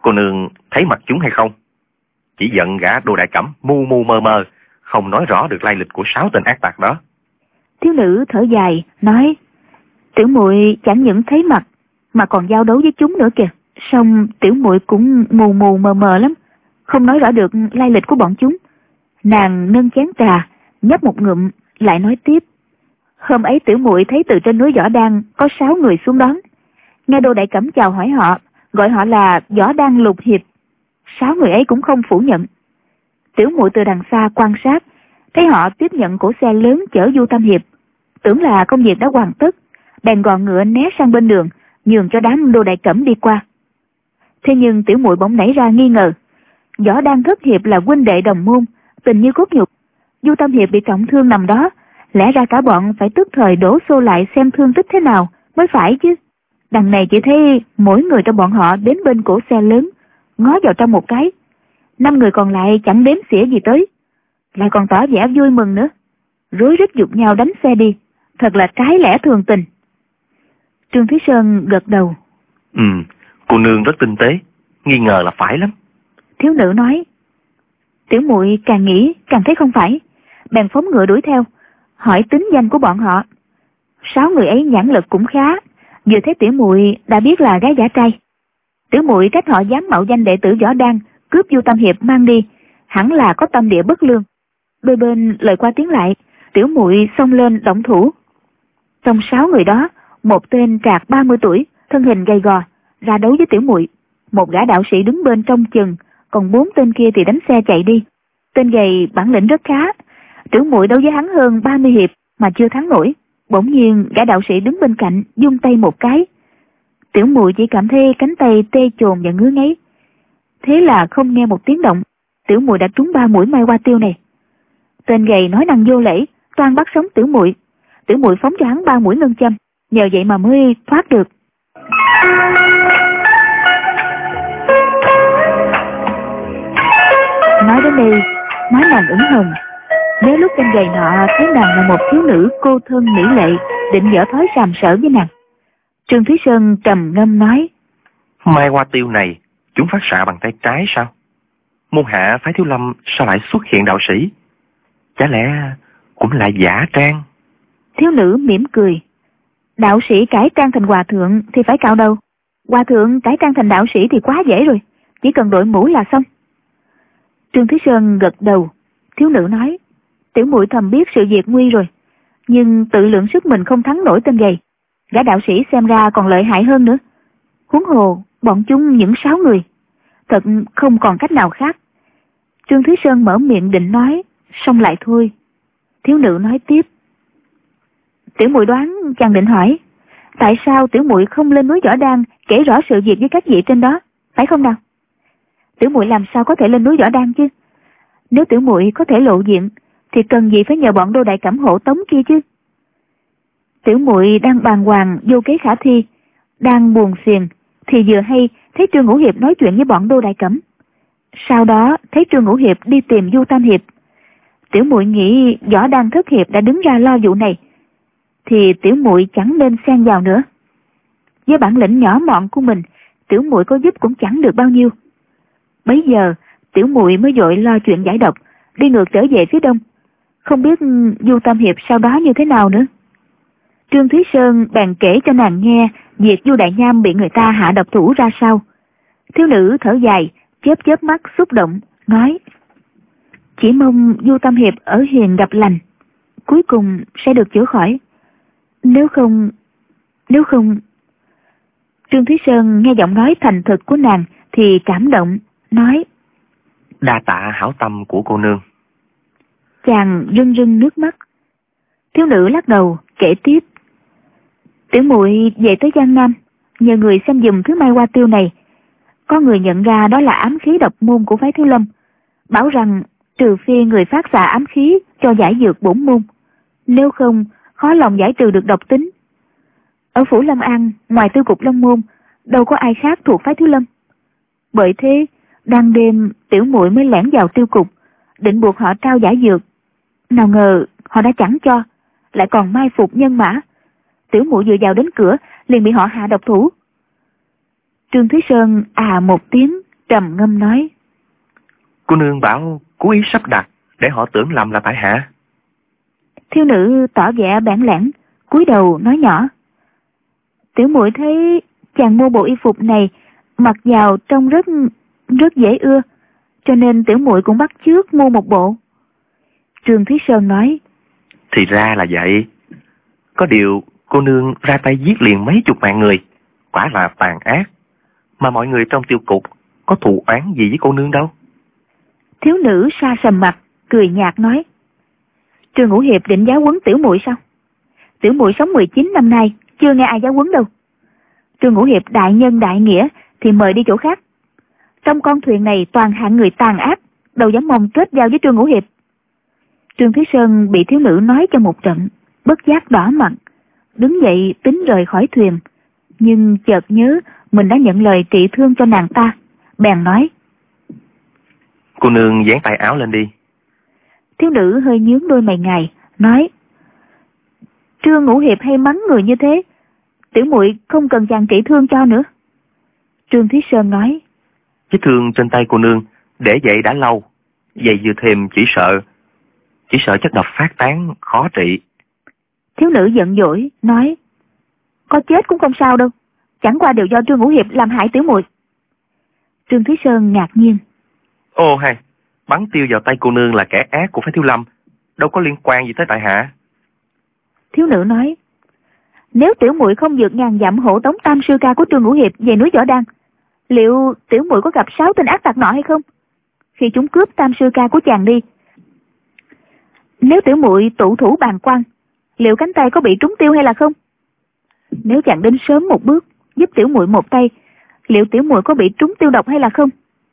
Cô nương thấy mặt chúng hay không? Chỉ giận gã Đồ Đại Cẩm mu mu mơ mơ, không nói rõ được lai lịch của 6 tên ác tặc đó. Thiếu nữ thở dài nói, tiểu muội chẳng những thấy mặt mà còn giao đấu với chúng nữa kìa. Song tiểu muội cũng mù mù mờ mờ lắm, không nói rõ được lai lịch của bọn chúng. Nàng nâng chén trà, nhấp một ngụm, lại nói tiếp. Hôm ấy tiểu muội thấy từ trên núi Võ Đan có 6 người xuống đón. Nghe Đồ Đại Cẩm chào hỏi họ, gọi họ là Võ Đan Lục Hiệp. 6 người ấy cũng không phủ nhận. Tiểu muội từ đằng xa quan sát, thấy họ tiếp nhận cỗ xe lớn chở Du Tam Hiệp, tưởng là công việc đã hoàn tất, bèn gò ngựa né sang bên đường, nhường cho đám Đồ Đại Cẩm đi qua. Thế nhưng tiểu muội bỗng nảy ra nghi ngờ. Võ Đan Thất Hiệp là huynh đệ đồng môn, tình như cốt nhục. Du Tam Hiệp bị trọng thương nằm đó, lẽ ra cả bọn phải tức thời đổ xô lại xem thương tích thế nào mới phải chứ. Đằng này chỉ thấy mỗi người trong bọn họ đến bên cổ xe lớn, ngó vào trong một cái. 5 người còn lại chẳng đếm xỉa gì tới, lại còn tỏ vẻ vui mừng nữa, rối rít giục nhau đánh xe đi, thật là trái lẽ thường tình. Trương Thúy Sơn gật đầu. Cô nương rất tinh tế, nghi ngờ là phải lắm. Thiếu nữ nói. Tiểu muội càng nghĩ càng thấy không phải, bèn phóng ngựa đuổi theo, hỏi tính danh của bọn họ. 6 người ấy nhãn lực cũng khá, vừa thấy tiểu muội đã biết là gái giả trai. Tiểu muội trách họ dám mạo danh đệ tử Võ Đan cướp Du Tam Hiệp mang đi, hẳn là có tâm địa bất lương. Đôi bên lời qua tiếng lại, tiểu muội xông lên động thủ. Trong 6 người đó, một tên trạc 30 tuổi, thân hình gầy gò, ra đấu với tiểu muội. Một gã đạo sĩ đứng bên trong chừng, còn 4 tên kia thì đánh xe chạy đi. Tên gầy bản lĩnh rất khá, tiểu muội đấu với hắn hơn 30 hiệp mà chưa thắng nổi. Bỗng nhiên gã đạo sĩ đứng bên cạnh vung tay một cái, tiểu muội chỉ cảm thấy cánh tay tê chồn và ngứa ngáy. Thế là không nghe một tiếng động, tiểu muội đã trúng 3 mũi mai hoa tiêu này. Tên gầy nói năng vô lễ, toan bắt sống tiểu muội. Tiểu muội phóng cho hắn 3 mũi ngân châm, nhờ vậy mà mới thoát được. Nói đến đây, má nàng ửng hồng. Nếu lúc tên gầy nọ thấy nàng là một thiếu nữ cô thân mỹ lệ, định dở thói sàm sỡ với nàng. Trương Thúy Sơn trầm ngâm nói, mai hoa tiêu này chúng phát xạ bằng tay trái sao? Môn hạ phái Thiếu Lâm sao lại xuất hiện đạo sĩ? Chả lẽ cũng là giả trang? Thiếu nữ mỉm cười. Đạo sĩ cải trang thành hòa thượng thì phải cạo đầu, hòa thượng cải trang thành đạo sĩ thì quá dễ rồi, chỉ cần đội mũ là xong. Trương Thúy Sơn gật đầu. Thiếu nữ nói, tiểu muội thầm biết sự việc nguy rồi, nhưng tự lượng sức mình không thắng nổi tên gầy. Gã đạo sĩ xem ra còn lợi hại hơn nữa. Huống hồ bọn chúng những 6 người, thật không còn cách nào khác. Trương Thúy Sơn mở miệng định nói, xong lại thôi. Thiếu nữ nói tiếp, tiểu muội đoán chàng định hỏi, tại sao tiểu muội không lên núi Võ Đan kể rõ sự việc với các vị trên đó, phải không nào? Tiểu muội làm sao có thể lên núi Võ Đan chứ? Nếu tiểu muội có thể lộ diện thì cần gì phải nhờ bọn Đô Đại Cẩm hộ tống kia chứ? Tiểu muội đang bàng hoàng vô kế khả thi, đang buồn phiền thì vừa hay thấy Trương Ngũ Hiệp nói chuyện với bọn Đô Đại Cẩm. Sau đó thấy Trương Ngũ Hiệp đi tìm Du Tam Hiệp. Tiểu muội nghĩ Võ Đan Thất Hiệp đã đứng ra lo vụ này, thì tiểu muội chẳng nên xen vào nữa. Với bản lĩnh nhỏ mọn của mình, tiểu muội có giúp cũng chẳng được bao nhiêu. Bấy giờ tiểu muội mới vội lo chuyện giải độc, đi ngược trở về phía đông. Không biết Du Tam Hiệp sau đó như thế nào nữa. Trương Thúy Sơn bèn kể cho nàng nghe việc Du Đại Nham bị người ta hạ độc thủ ra sao. Thiếu nữ thở dài, chớp chớp mắt xúc động, nói, chỉ mong Du Tam Hiệp ở hiền gặp lành, cuối cùng sẽ được chữa khỏi. Nếu không... Trương Thúy Sơn nghe giọng nói thành thực của nàng thì cảm động, nói, đa tạ hảo tâm của cô nương. Chàng rưng rưng nước mắt. Thiếu nữ lắc đầu kể tiếp, tiểu muội về tới Giang Nam, nhờ người xem giùm thứ mai hoa tiêu này. Có người nhận ra đó là ám khí độc môn của phái Thiếu Lâm, bảo rằng trừ phi người phát xạ ám khí cho giải dược bổn môn, nếu không khó lòng giải trừ được độc tính. Ở phủ Lâm An, ngoài Tư Cục Long Môn, đâu có ai khác thuộc phái Thiếu Lâm. Bởi thế, đang đêm tiểu muội mới lẻn vào Tiêu Cục, định buộc họ trao giải dược. Nào ngờ họ đã chẳng cho, lại còn mai phục nhân mã. Tiểu muội vừa vào đến cửa liền bị họ hạ độc thủ. Trương Thúy Sơn một tiếng, trầm ngâm nói: Cô nương bảo cố ý sắp đặt để họ tưởng lầm là tại hạ. Thiếu nữ tỏ vẻ bản lãng, cúi đầu nói nhỏ: Tiểu muội thấy chàng mua bộ y phục này mặc vào trông rất dễ ưa, cho nên tiểu muội cũng bắt chước mua một bộ. Trương Thúy Sơn nói: Thì ra là vậy. Có điều cô nương ra tay giết liền mấy chục mạng người, quả là tàn ác. Mà mọi người trong tiêu cục có thù oán gì với cô nương đâu. Thiếu nữ sa sầm mặt, cười nhạt nói: Trương Ngũ Hiệp định giáo huấn tiểu muội sao? Tiểu muội sống 19 năm nay, chưa nghe ai giáo huấn đâu. Trương Ngũ Hiệp đại nhân đại nghĩa thì mời đi chỗ khác. Trong con thuyền này toàn hạng người tàn ác, đâu dám mong kết giao với Trương Ngũ Hiệp. Trương Thúy Sơn bị thiếu nữ nói cho một trận, bất giác đỏ mặt, đứng dậy tính rời khỏi thuyền, nhưng chợt nhớ mình đã nhận lời trị thương cho nàng ta, bèn nói: Cô nương dán tay áo lên đi. Thiếu nữ hơi nhướng đôi mày ngài, nói: Trương Ngũ Hiệp hay mắng người như thế, tiểu muội không cần chàng trị thương cho nữa. Trương Thúy Sơn nói: Vết thương trên tay cô nương để vậy đã lâu, vậy vừa thêm chỉ sợ chất độc phát tán khó trị. Thiếu nữ giận dỗi nói: Có chết cũng không sao đâu, chẳng qua đều do Trương Ngũ Hiệp làm hại tiểu muội. Trương Thúy Sơn ngạc nhiên: Ô hay, bắn tiêu vào tay cô nương là kẻ ác của Phái Thiếu Lâm, đâu có liên quan gì tới tại hạ. Thiếu nữ nói: Nếu tiểu muội không vượt ngàn dặm hộ tống tam sư ca của Trương Ngũ Hiệp về núi Võ Đan, liệu tiểu muội có gặp 6 tên ác tặc nọ hay không? Khi chúng cướp tam sư ca của chàng đi, nếu tiểu muội tụ thủ bàng quan, liệu cánh tay có bị trúng tiêu hay là không? Nếu chàng đến sớm một bước giúp tiểu muội một tay, liệu tiểu muội có bị trúng tiêu độc hay là không?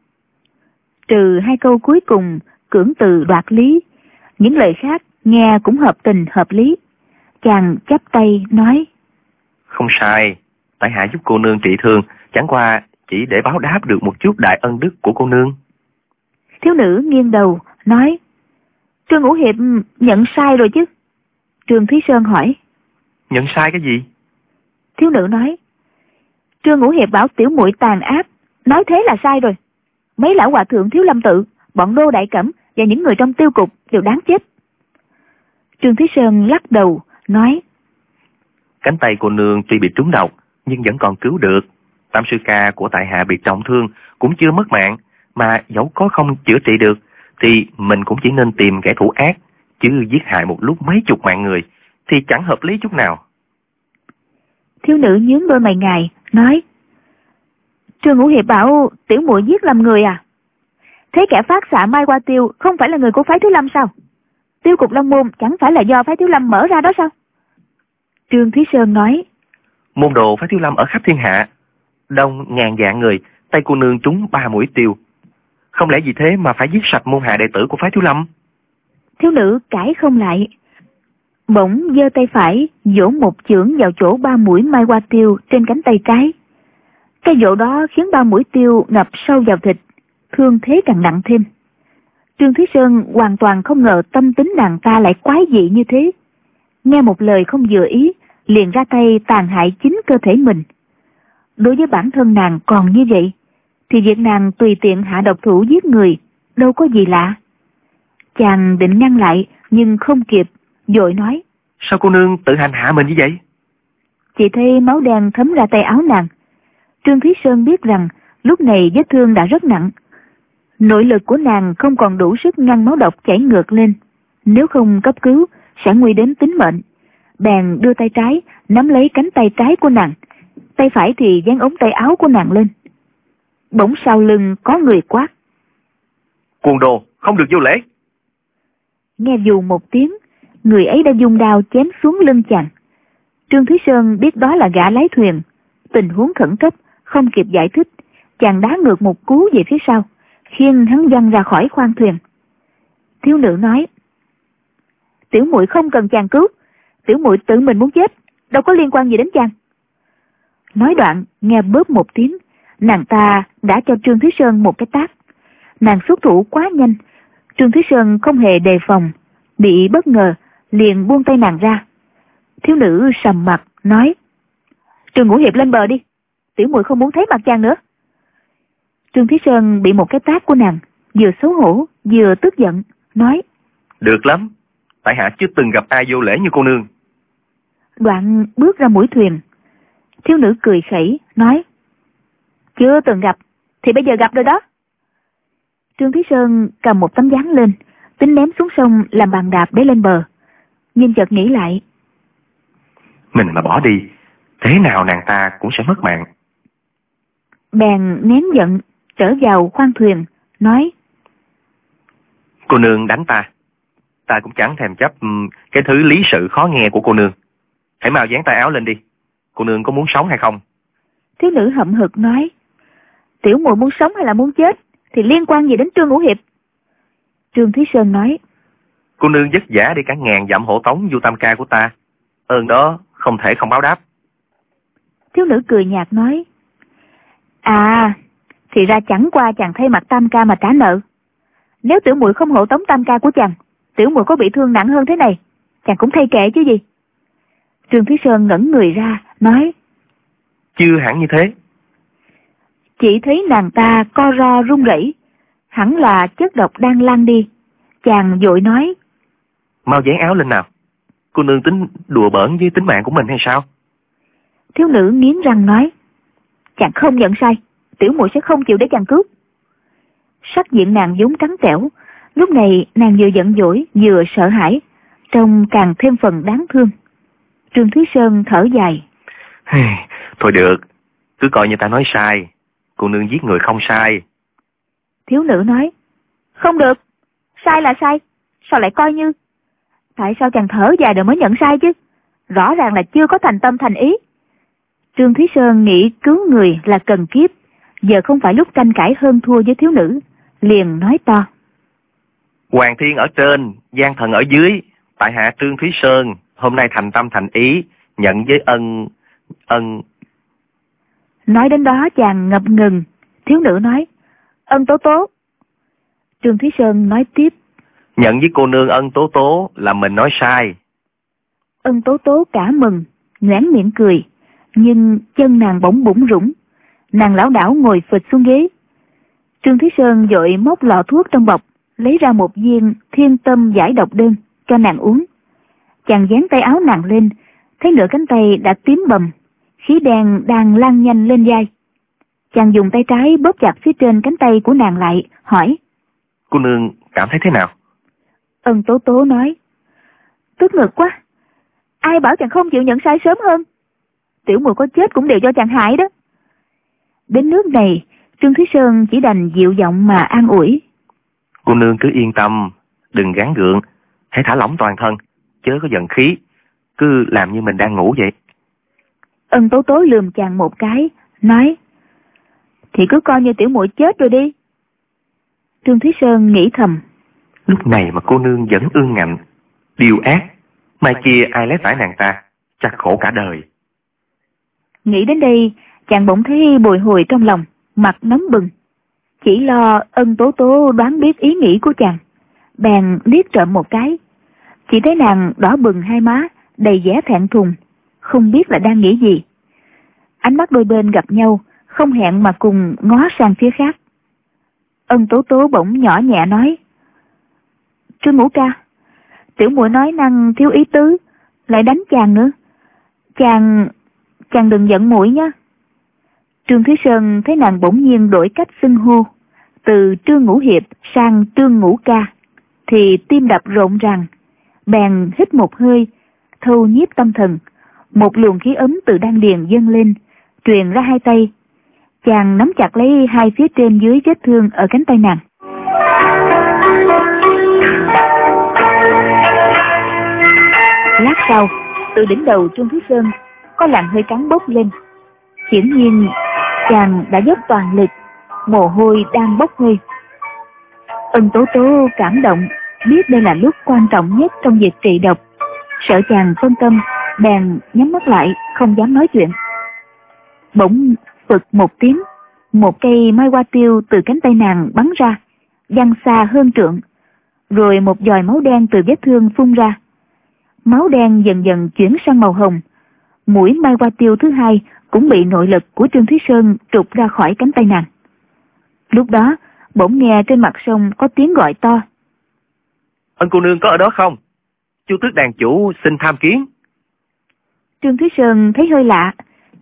Trừ 2 câu cuối cùng cưỡng từ đoạt lý, những lời khác nghe cũng hợp tình hợp lý. Chàng chắp tay nói: Không sai, tại hạ giúp cô nương trị thương, chẳng qua chỉ để báo đáp được một chút đại ân đức của cô nương. Thiếu nữ nghiêng đầu nói: Trương Ngũ Hiệp nhận sai rồi chứ? Trương Thúy Sơn hỏi: Nhận sai cái gì? Thiếu nữ nói: Trương Ngũ Hiệp bảo tiểu muội tàn ác, nói thế là sai rồi. Mấy lão hòa thượng Thiếu Lâm Tự, bọn Đô Đại Cẩm và những người trong tiêu cục đều đáng chết. Trương Thúy Sơn lắc đầu nói: Cánh tay cô nương tuy bị trúng độc nhưng vẫn còn cứu được. Tam sư ca của tại hạ bị trọng thương cũng chưa mất mạng, mà dẫu có không chữa trị được thì mình cũng chỉ nên tìm kẻ thủ ác, chứ giết hại một lúc mấy chục mạng người thì chẳng hợp lý chút nào. Thiếu nữ nhướng đôi mày ngài nói: Trương Ngũ Hiệp bảo tiểu muội giết lầm người à? Thế kẻ phát xạ Mai Hoa Tiêu không phải là người của Phái Thiếu Lâm sao? Tiêu cục Long Môn chẳng phải là do Phái Thiếu Lâm mở ra đó sao? Trương Thúy Sơn nói: Môn đồ Phái Thiếu Lâm ở khắp thiên hạ, đông ngàn vạn người, tay cô nương trúng 3 mũi tiêu, không lẽ vì thế mà phải giết sạch môn hạ đệ tử của Phái Thiếu Lâm? Thiếu nữ cãi không lại, bỗng giơ tay phải vỗ một chưởng vào chỗ 3 mũi Mai Hoa Tiêu trên cánh tay trái. Cái vỗ đó khiến 3 mũi tiêu ngập sâu vào thịt, thương thế càng nặng thêm. Trương Thúy Sơn hoàn toàn không ngờ tâm tính nàng ta lại quái dị như thế. Nghe một lời không vừa ý, liền ra tay tàn hại chính cơ thể mình. Đối với bản thân nàng còn như vậy, thì việc nàng tùy tiện hạ độc thủ giết người đâu có gì lạ. Chàng định ngăn lại nhưng không kịp, vội nói: Sao cô nương tự hành hạ mình như vậy? Chỉ thấy máu đen thấm ra tay áo nàng. Trương Thúy Sơn biết rằng lúc này vết thương đã rất nặng. Nội lực của nàng không còn đủ sức ngăn máu độc chảy ngược lên, nếu không cấp cứu sẽ nguy đến tính mệnh. Bèn đưa tay trái nắm lấy cánh tay trái của nàng, tay phải thì dán ống tay áo của nàng lên. Bỗng sau lưng có người quát: Cuồng đồ, không được vô lễ. Nghe dù một tiếng, người ấy đã dùng đao chém xuống lưng chàng. Trương Thúy Sơn biết đó là gã lái thuyền, tình huống khẩn cấp, không kịp giải thích, chàng đá ngược một cú về phía sau, khiêng hắn văng ra khỏi khoang thuyền. Thiếu nữ nói: Tiểu muội không cần chàng cứu, tiểu muội tự mình muốn chết, đâu có liên quan gì đến chàng. Nói đoạn nghe bóp một tiếng, nàng ta đã cho Trương Thúy Sơn một cái tát. Nàng xuất thủ quá nhanh, Trương Thúy Sơn không hề đề phòng, bị bất ngờ liền buông tay nàng ra. Thiếu nữ sầm mặt nói: Trương Ngũ Hiệp lên bờ đi, tiểu muội không muốn thấy mặt chàng nữa. Trương Thí Sơn bị một cái tát của nàng, vừa xấu hổ vừa tức giận, nói: Được lắm, tại hạ chưa từng gặp ai vô lễ như cô nương. Đoạn bước ra mũi thuyền. Thiếu nữ cười khẩy, nói: Chưa từng gặp, thì bây giờ gặp rồi đó. Trương Thí Sơn cầm một tấm ván lên, tính ném xuống sông làm bàn đạp để lên bờ, nhưng chợt nghĩ lại. Mình mà bỏ đi, thế nào nàng ta cũng sẽ mất mạng. Bèn nén giận, trở vào khoang thuyền, nói: Cô nương đánh ta, ta cũng chẳng thèm chấp cái thứ lý sự khó nghe của cô nương. Hãy mau dán tay áo lên đi, cô nương có muốn sống hay không? Thiếu nữ hậm hực nói: Tiểu muội muốn sống hay là muốn chết thì liên quan gì đến Trương Ngũ Hiệp? Trương Thí Sơn nói: Cô nương vất vả đi cả ngàn dặm hộ tống Du Tam Ca của ta, ơn đó không thể không báo đáp. Thiếu nữ cười nhạt nói: À, thì ra chẳng qua chàng thay mặt Tam Ca mà trả nợ. Nếu tiểu muội không hộ tống Tam Ca của chàng, tiểu muội có bị thương nặng hơn thế này, chàng cũng thay kệ chứ gì. Trương Thí Sơn ngẩn người ra, nói: Chưa hẳn như thế. Chỉ thấy nàng ta co ro run rẩy, hẳn là chất độc đang lan đi. Chàng vội nói: Mau dán áo lên nào, cô nương tính đùa bỡn với tính mạng của mình hay sao? Thiếu nữ nghiến răng nói: Chàng không nhận sai, tiểu muội sẽ không chịu để chàng cướp. Sắc diện nàng vốn trắng trẻo, lúc này nàng vừa giận dỗi vừa sợ hãi, trông càng thêm phần đáng thương. Trương Thí Sơn thở dài: Thôi được, cứ coi như ta nói sai, cô nương giết người không sai. Thiếu nữ nói: Không được, sai là sai, sao lại coi như? Tại sao chàng thở dài rồi mới nhận sai chứ? Rõ ràng là chưa có thành tâm thành ý. Trương Thí Sơn nghĩ cứu người là cần kiếp, giờ không phải lúc tranh cãi hơn thua với thiếu nữ, liền nói to: Hoàng thiên ở trên, gian thần ở dưới, tại hạ Trương Thí Sơn hôm nay thành tâm thành ý nhận với ân. Nói đến đó chàng ngập ngừng. Thiếu nữ nói: Ân Tố Tố. Trương Thí Sơn nói tiếp: Nhận với cô nương Ân Tố Tố là mình nói sai. Ân Tố Tố cả mừng, nhoẻn miệng cười, nhưng chân nàng bỗng bủng rủng, nàng lảo đảo ngồi phịch xuống ghế. Trương Thí Sơn vội móc lọ thuốc trong bọc, lấy ra một viên thiên tâm giải độc đơn cho nàng uống. Chàng dán tay áo nàng lên, thấy nửa cánh tay đã tím bầm, khí đen đang lan nhanh lên vai. Chàng dùng tay trái bóp chặt phía trên cánh tay của nàng lại, hỏi: Cô nương cảm thấy thế nào? Ân Tố Tố nói: Tức ngực quá, ai bảo chàng không chịu nhận sai sớm hơn? Tiểu muội có chết cũng đều do chàng hại đó. Đến nước này, Trương Thí Sơn chỉ đành dịu giọng mà an ủi: Cô nương cứ yên tâm, đừng gắng gượng, hãy thả lỏng toàn thân, chớ có giận khí, cứ làm như mình đang ngủ vậy. Ân Tố Tố lườm chàng một cái, nói: Thì cứ coi như tiểu muội chết rồi đi. Trương Thí Sơn nghĩ thầm: Lúc này mà cô nương vẫn ương ngạnh, điều ác, mai kia ai lấy phải nàng ta, chắc khổ cả đời. Nghĩ đến đây, chàng bỗng thấy bồi hồi trong lòng, mặt nóng bừng. Chỉ lo Ân Tố Tố đoán biết ý nghĩ của chàng, bèn liếc trộm một cái. Chỉ thấy nàng đỏ bừng hai má, đầy vẻ thẹn thùng, không biết là đang nghĩ gì. Ánh mắt đôi bên gặp nhau, không hẹn mà cùng ngó sang phía khác. Ân Tố Tố bỗng nhỏ nhẹ nói: Trương Ngũ Ca, tiểu muội nói năng thiếu ý tứ, lại đánh chàng nữa. Chàng đừng giận muội nhé. Trương Thí Sơn thấy nàng bỗng nhiên đổi cách xưng hô, từ Trương Ngũ Hiệp sang Trương Ngũ Ca, thì tim đập rộn ràng, bèn hít một hơi, thâu nhiếp tâm thần. Một luồng khí ấm từ đan điền dâng lên, truyền ra hai tay. Chàng nắm chặt lấy hai phía trên dưới vết thương ở cánh tay nàng. Lát sau, từ đỉnh đầu Trương Thí Sơn có làn hơi trắng bốc lên. Hiển nhiên chàng đã dốc toàn lực, mồ hôi đang bốc hơi. Ân Tố Tố cảm động, biết đây là lúc quan trọng nhất trong việc trị độc, sợ chàng phân tâm, bèn nhắm mắt lại không dám nói chuyện. Bỗng phực một tiếng, một cây mai hoa tiêu từ cánh tay nàng bắn ra, văng xa hơn trượng, rồi một giòi máu đen từ vết thương phun ra. Máu đen dần dần chuyển sang màu hồng. Mũi mai hoa tiêu thứ hai cũng bị nội lực của Trương Thí Sơn trục ra khỏi cánh tay nàng. Lúc đó bỗng nghe trên mặt sông có tiếng gọi to. Ân cô nương có ở đó không? Chu tước đàn chủ xin tham kiến. Trương Thúy Sơn thấy hơi lạ,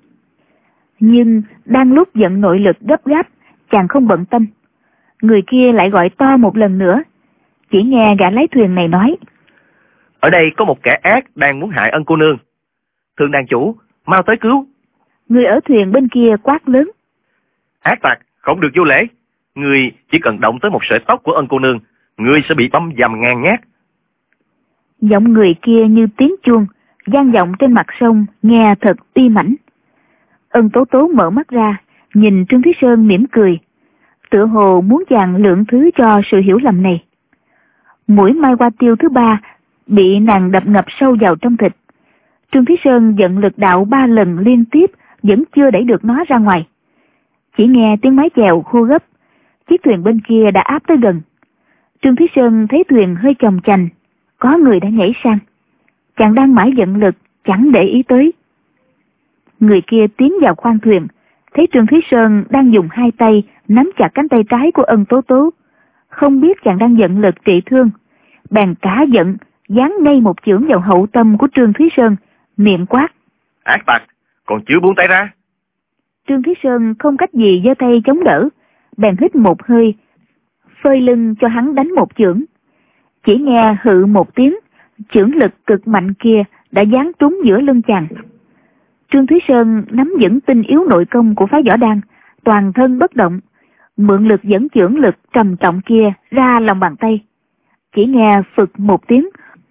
nhưng đang lúc giận nội lực gấp gáp, chàng không bận tâm. Người kia lại gọi to một lần nữa. Chỉ nghe gã lái thuyền này nói: Ở đây có một kẻ ác đang muốn hại Ân cô nương. Thượng đàn chủ, mau tới cứu. Người ở thuyền bên kia quát lớn: Ác tặc, không được vô lễ. Người chỉ cần động tới một sợi tóc của Ân cô nương, người sẽ bị băm dằm ngàn nhát. Giọng người kia như tiếng chuông, vang vọng trên mặt sông, nghe thật uy mãnh. Ân Tố Tố mở mắt ra, nhìn Trương Thúy Sơn mỉm cười, tựa hồ muốn chàng lượng thứ cho sự hiểu lầm này. Mũi mai hoa tiêu thứ 3 bị nàng đập ngập sâu vào trong thịt. Trương Thúy Sơn giận lực đạo 3 lần liên tiếp, vẫn chưa đẩy được nó ra ngoài. Chỉ nghe tiếng mái chèo khô gấp, chiếc thuyền bên kia đã áp tới gần. Trương Thúy Sơn thấy thuyền hơi chồng chành, có người đã nhảy sang. Chàng đang mãi giận lực, chẳng để ý tới. Người kia tiến vào khoang thuyền, thấy Trương Thúy Sơn đang dùng 2 tay nắm chặt cánh tay trái của Ân Tố Tố, không biết chàng đang giận lực trị thương, bèn cả giận giáng ngay một chưởng vào hậu tâm của Trương Thúy Sơn, miệng quát: Ác tặc, còn chưa buông tay ra. Trương Thúy Sơn không cách gì giơ tay chống đỡ, bèn hít một hơi, phơi lưng cho hắn đánh một chưởng. Chỉ nghe hự một tiếng, chưởng lực cực mạnh kia đã giáng trúng giữa lưng chàng. Trương Thúy Sơn nắm vững tinh yếu nội công của phái võ đan, toàn thân bất động, mượn lực dẫn chưởng lực trầm trọng kia ra lòng bàn tay. Chỉ nghe phực một tiếng,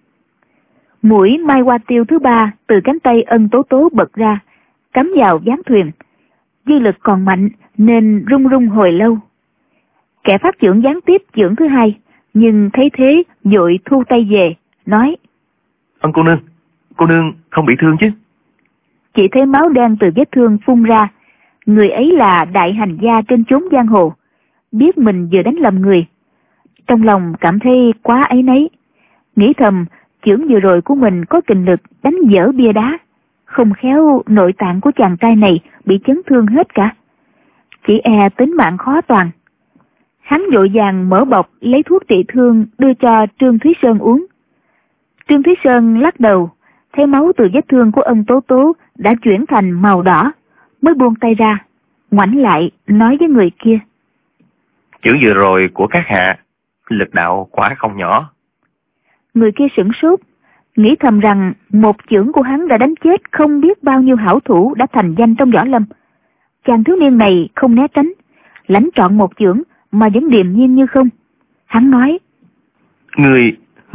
mũi mai hoa tiêu thứ 3 từ cánh tay Ân Tố Tố bật ra, cắm vào ván thuyền. Dư lực còn mạnh nên rung rung hồi lâu. Kẻ phát chưởng giáng tiếp chưởng thứ 2, nhưng thấy thế vội thu tay về, nói: Ân cô nương không bị thương chứ? Chỉ thấy máu đen từ vết thương phun ra. Người ấy là đại hành gia trên chốn giang hồ, biết mình vừa đánh lầm người. Trong lòng cảm thấy quá áy náy, nghĩ thầm chưởng vừa rồi của mình có kình lực đánh vỡ bia đá, không khéo nội tạng của chàng trai này bị chấn thương hết cả, chỉ e tính mạng khó toàn. Hắn vội vàng mở bọc lấy thuốc trị thương đưa cho Trương Thúy Sơn uống. Trương Thúy Sơn lắc đầu, thấy máu từ vết thương của Ân Tố Tố đã chuyển thành màu đỏ, mới buông tay ra, ngoảnh lại nói với người kia: Chưởng vừa rồi của các hạ lực đạo quả không nhỏ. Người kia sửng sốt, nghĩ thầm rằng một chưởng của hắn đã đánh chết không biết bao nhiêu hảo thủ đã thành danh trong võ lâm. Chàng thiếu niên này không né tránh, lãnh trọn một chưởng mà vẫn điềm nhiên như không. Hắn nói: Người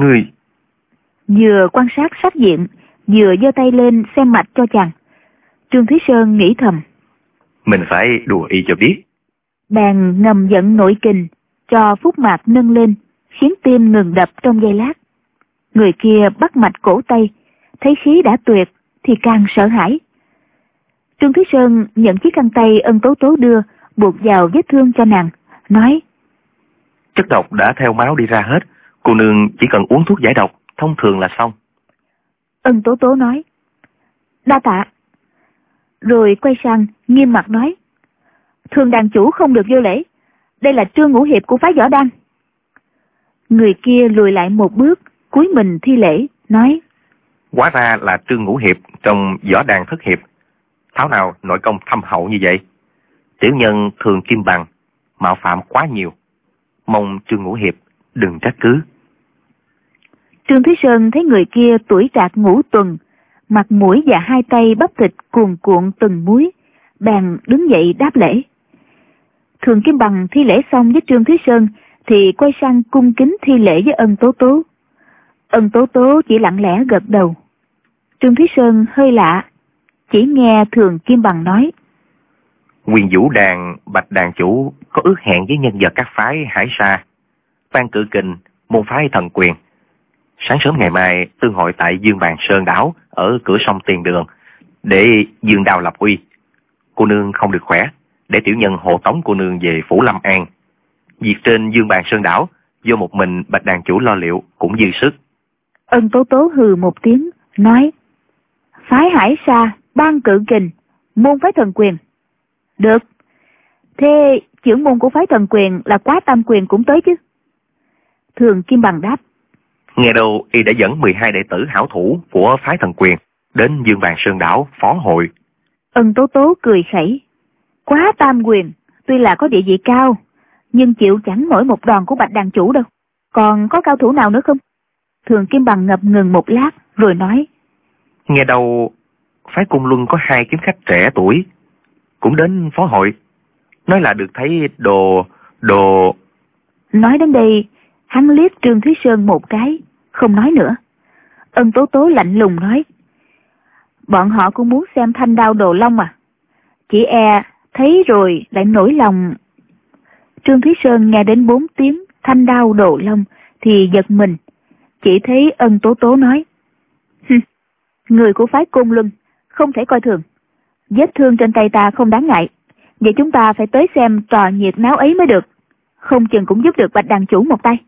vừa quan sát sát diện, vừa giơ tay lên xem mạch cho chàng. Trương Thúy Sơn nghĩ thầm: Mình phải đùa y cho biết. Bèn ngầm giận nội kình, cho phúc mạc nâng lên, khiến tim ngừng đập trong giây lát. Người kia bắt mạch cổ tay, thấy khí đã tuyệt thì càng sợ hãi. Trương Thúy Sơn nhận chiếc khăn tay Ân Tố Tố đưa, buộc vào vết thương cho nàng, nói: Chất độc đã theo máu đi ra hết, cô nương chỉ cần uống thuốc giải độc thông thường là xong. Ân Tố Tố nói: Đa tạ. Rồi quay sang nghiêm mặt nói: Thường đàn chủ không được vô lễ, đây là Trương Ngũ Hiệp của phái võ đan. Người kia lùi lại một bước, cúi mình thi lễ, nói: Hóa ra là Trương Ngũ Hiệp trong võ đàn thất hiệp, thảo nào nội công thâm hậu như vậy. Tiểu nhân Thường Kim Bằng mạo phạm quá nhiều, mong Trương Ngũ Hiệp đừng trách cứ. Trương Thúy Sơn thấy người kia tuổi trạc ngũ tuần, mặt mũi và 2 tay bắp thịt cuồn cuộn từng múi, bèn đứng dậy đáp lễ. Thường Kim Bằng thi lễ xong với Trương Thúy Sơn thì quay sang cung kính thi lễ với Ân Tố Tố. Ân Tố Tố chỉ lặng lẽ gật đầu. Trương Thúy Sơn hơi lạ, chỉ nghe Thường Kim Bằng nói: Quyền Vũ Đàn Bạch đàn chủ có ước hẹn với nhân vật các phái Hải Sa, Phan Cự Kình, môn phái Thần Quyền. Sáng sớm ngày mai tương hội tại Dương Bàn Sơn đảo ở cửa sông Tiền Đường để dương đao lập uy. Cô nương không được khỏe, để tiểu nhân hộ tống cô nương về phủ Lâm An. Việc trên Dương Bàn Sơn đảo do một mình Bạch đàn chủ lo liệu cũng dư sức. Ân Tố Tố hừ một tiếng, nói: Phái Hải Sa, Ban Cự Kình, môn phái Thần Quyền. Được, thế trưởng môn của phái Thần Quyền là Quá Tam Quyền cũng tới chứ? Thường Kim Bằng đáp. Nghe đâu y đã dẫn 12 đệ tử hảo thủ của phái Thần Quyền đến Dương Bàn Sơn Đảo phó hội. Ân Tố Tố cười khẩy. Quá Tam Quyền tuy là có địa vị cao, nhưng chịu chẳng nổi một đòn của Bạch Đàn Chủ đâu. Còn có cao thủ nào nữa không? Thường Kim Bằng ngập ngừng một lát rồi nói. Nghe đâu phái Cung Luân có 2 kiếm khách trẻ tuổi cũng đến phó hội, nói là được thấy đồ. Nói đến đây, hắn liếc Trương Thúy Sơn một cái, không nói nữa. Ân Tố Tố lạnh lùng nói. Bọn họ cũng muốn xem thanh đao Đồ Long à? Chỉ e thấy rồi lại nổi lòng. Trương Thúy Sơn nghe đến 4 tiếng thanh đao Đồ Long thì giật mình. Chỉ thấy Ân Tố Tố nói. Người của phái Côn Luân không thể coi thường. Vết thương trên tay ta không đáng ngại. Vậy chúng ta phải tới xem trò nhiệt náo ấy mới được. Không chừng cũng giúp được Bạch Đàn Chủ một tay.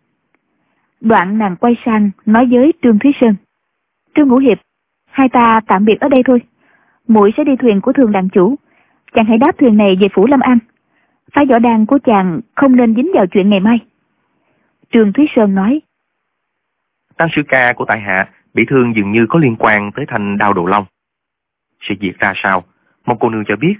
Đoạn nàng quay sang nói với Trương Thúy Sơn. Trương Ngũ Hiệp, hai ta tạm biệt ở đây thôi. Muội sẽ đi thuyền của Thường Đàn Chủ. Chàng hãy đáp thuyền này về phủ Lâm An. Phái võ đan của chàng không nên dính vào chuyện ngày mai. Trương Thúy Sơn nói. Tam sư ca của tại hạ bị thương dường như có liên quan tới thanh đao Đồ Long. Sự việc ra sao, mong cô nương cho biết.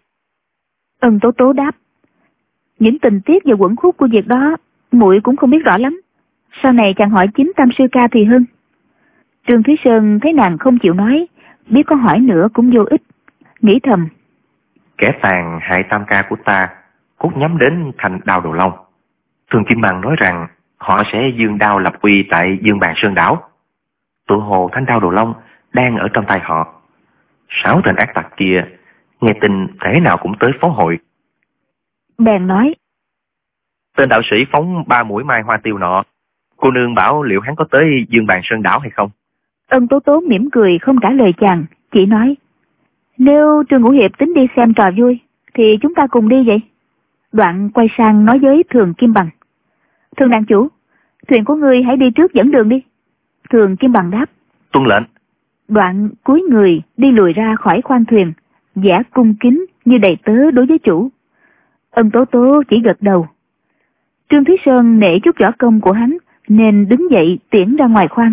Ân Tố Tố đáp. Những tình tiết và quẩn khúc của việc đó muội cũng không biết rõ lắm. Sau này chàng hỏi chính Tam sư ca thì hơn. Trương Thúy Sơn thấy nàng không chịu nói, biết có hỏi nữa cũng vô ích, nghĩ thầm. Kẻ tàn hại tam ca của ta cốt nhắm đến thanh đao Đồ Long. Thường Kim Bằng nói rằng họ sẽ dương đao lập uy tại Dương Bàn Sơn Đảo. Tự hồ thanh đao Đồ Long đang ở trong tay họ. 6 tên ác tặc kia nghe tin thế nào cũng tới phó hội. Bèn nói. Tên đạo sĩ phóng 3 mũi mai hoa tiêu nọ, cô nương bảo liệu hắn có tới Dương Bàn Sơn Đảo hay không? Ân Tố Tố mỉm cười không trả lời chàng, chỉ nói. Nếu Trương Ngũ Hiệp tính đi xem trò vui thì chúng ta cùng đi vậy. Đoạn quay sang nói với Thường Kim Bằng. Thường Đàn Chủ, thuyền của ngươi hãy đi trước dẫn đường đi. Thường Kim Bằng đáp. Tuân lệnh. Đoạn cúi người đi lùi ra khỏi khoang thuyền, vẻ cung kính như đầy tớ đối với chủ. Ân Tố Tố chỉ gật đầu. Trương Thúy Sơn nể chút võ công của hắn nên đứng dậy tiễn ra ngoài khoang.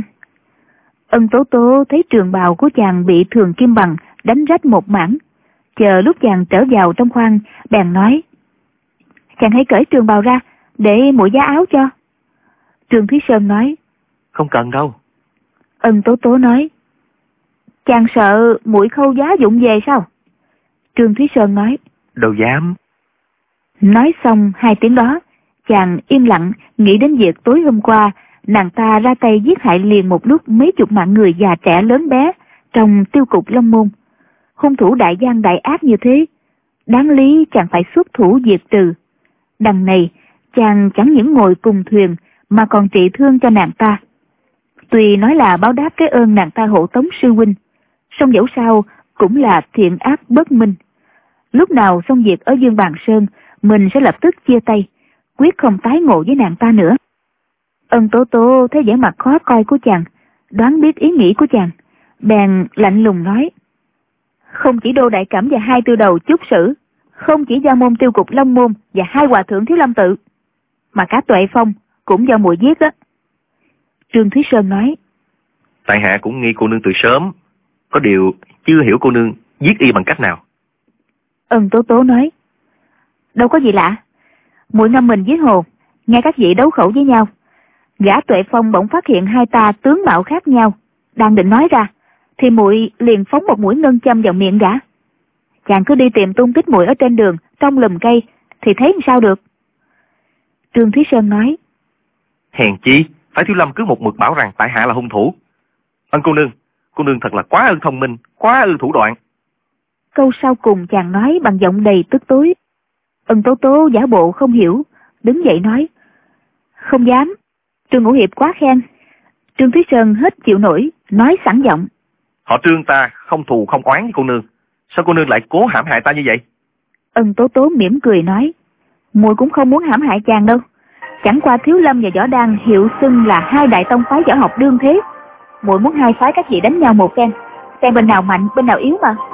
Ân Tố Tố thấy trường bào của chàng bị Thường Kim Bằng đánh rách một mảng. Chờ lúc chàng trở vào trong khoang, bèn nói. Chàng hãy cởi trường bào ra để muội giá áo cho. Trương Thúy Sơn nói. Không cần đâu. Ân Tố Tố nói. Chàng sợ muội khâu giá dụng về sao? Trương Thúy Sơn nói. Đâu dám. Nói xong 2 tiếng đó, chàng im lặng nghĩ đến việc tối hôm qua nàng ta ra tay giết hại liền một lúc mấy chục mạng người già trẻ lớn bé trong tiêu cục Long Môn. Hung thủ đại gian đại ác như thế, đáng lý chàng phải xuất thủ diệt trừ. Đằng này chàng chẳng những ngồi cùng thuyền mà còn trị thương cho nàng ta. Tuy nói là báo đáp cái ơn nàng ta hộ tống sư huynh, song dẫu sao cũng là thiện ác bất minh. Lúc nào xong việc ở Dương Bàn Sơn, mình sẽ lập tức chia tay, quyết không tái ngộ với nàng ta nữa. Ân Tố Tố thấy vẻ mặt khó coi của chàng, đoán biết ý nghĩ của chàng, bèn lạnh lùng nói. Không chỉ Đô Đại Cẩm và 2 tư đầu Chúc Sử, không chỉ gia môn tiêu cục Long Môn và 2 hòa thượng Thiếu Lâm Tự, mà cả Tuệ Phong cũng do muội giết đó. Trương Thúy Sơn nói. Tại hạ cũng nghi cô nương từ sớm, có điều chưa hiểu cô nương giết y bằng cách nào. Ân Tố Tố nói. Đâu có gì lạ, muội ngâm mình dưới hồ, nghe các vị đấu khẩu với nhau. Gã Tuệ Phong bỗng phát hiện 2 ta tướng mạo khác nhau, đang định nói ra thì muội liền phóng một mũi ngân châm vào miệng gã. Chàng cứ đi tìm tung tích muội ở trên đường, trong lùm cây thì thấy làm sao được. Trương Thúy Sơn nói. Hèn chi phải Thiếu Lâm cứ một mực bảo rằng tại hạ là hung thủ. Ân cô nương thật là quá ư thông minh, quá ư thủ đoạn. Câu sau cùng chàng nói bằng giọng đầy tức tối. Ân Tố Tố giả bộ không hiểu, đứng dậy nói. Không dám, Trương Ngũ Hiệp quá khen. Trương Thúy Sơn hết chịu nổi, nói sẵn giọng. Họ Trương ta không thù không oán với cô nương, sao cô nương lại cố hãm hại ta như vậy? Ân Tố Tố mỉm cười nói. Muội cũng không muốn hãm hại chàng đâu. Chẳng qua Thiếu Lâm và Võ Đan hiệu xưng là 2 đại tông phái võ học đương thế. Muội muốn 2 phái các vị đánh nhau một phen, xem bên nào mạnh bên nào yếu mà.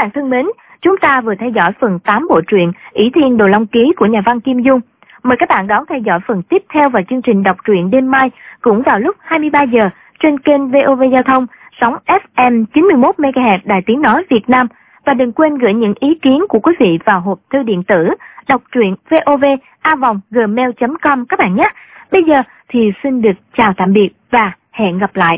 bạn thân mến, chúng ta vừa theo dõi phần 8 bộ truyện Ỷ Thiên Đồ Long Ký của nhà văn Kim Dung. Mời các bạn đón theo dõi phần tiếp theo vào chương trình đọc truyện đêm mai cũng vào lúc 23 giờ trên kênh VOV Giao thông, sóng FM 91 MHz Đài Tiếng nói Việt Nam. Và đừng quên gửi những ý kiến của quý vị vào hộp thư điện tử đọc truyện vov@gmail.com các bạn nhé. Bây giờ thì xin được chào tạm biệt và hẹn gặp lại.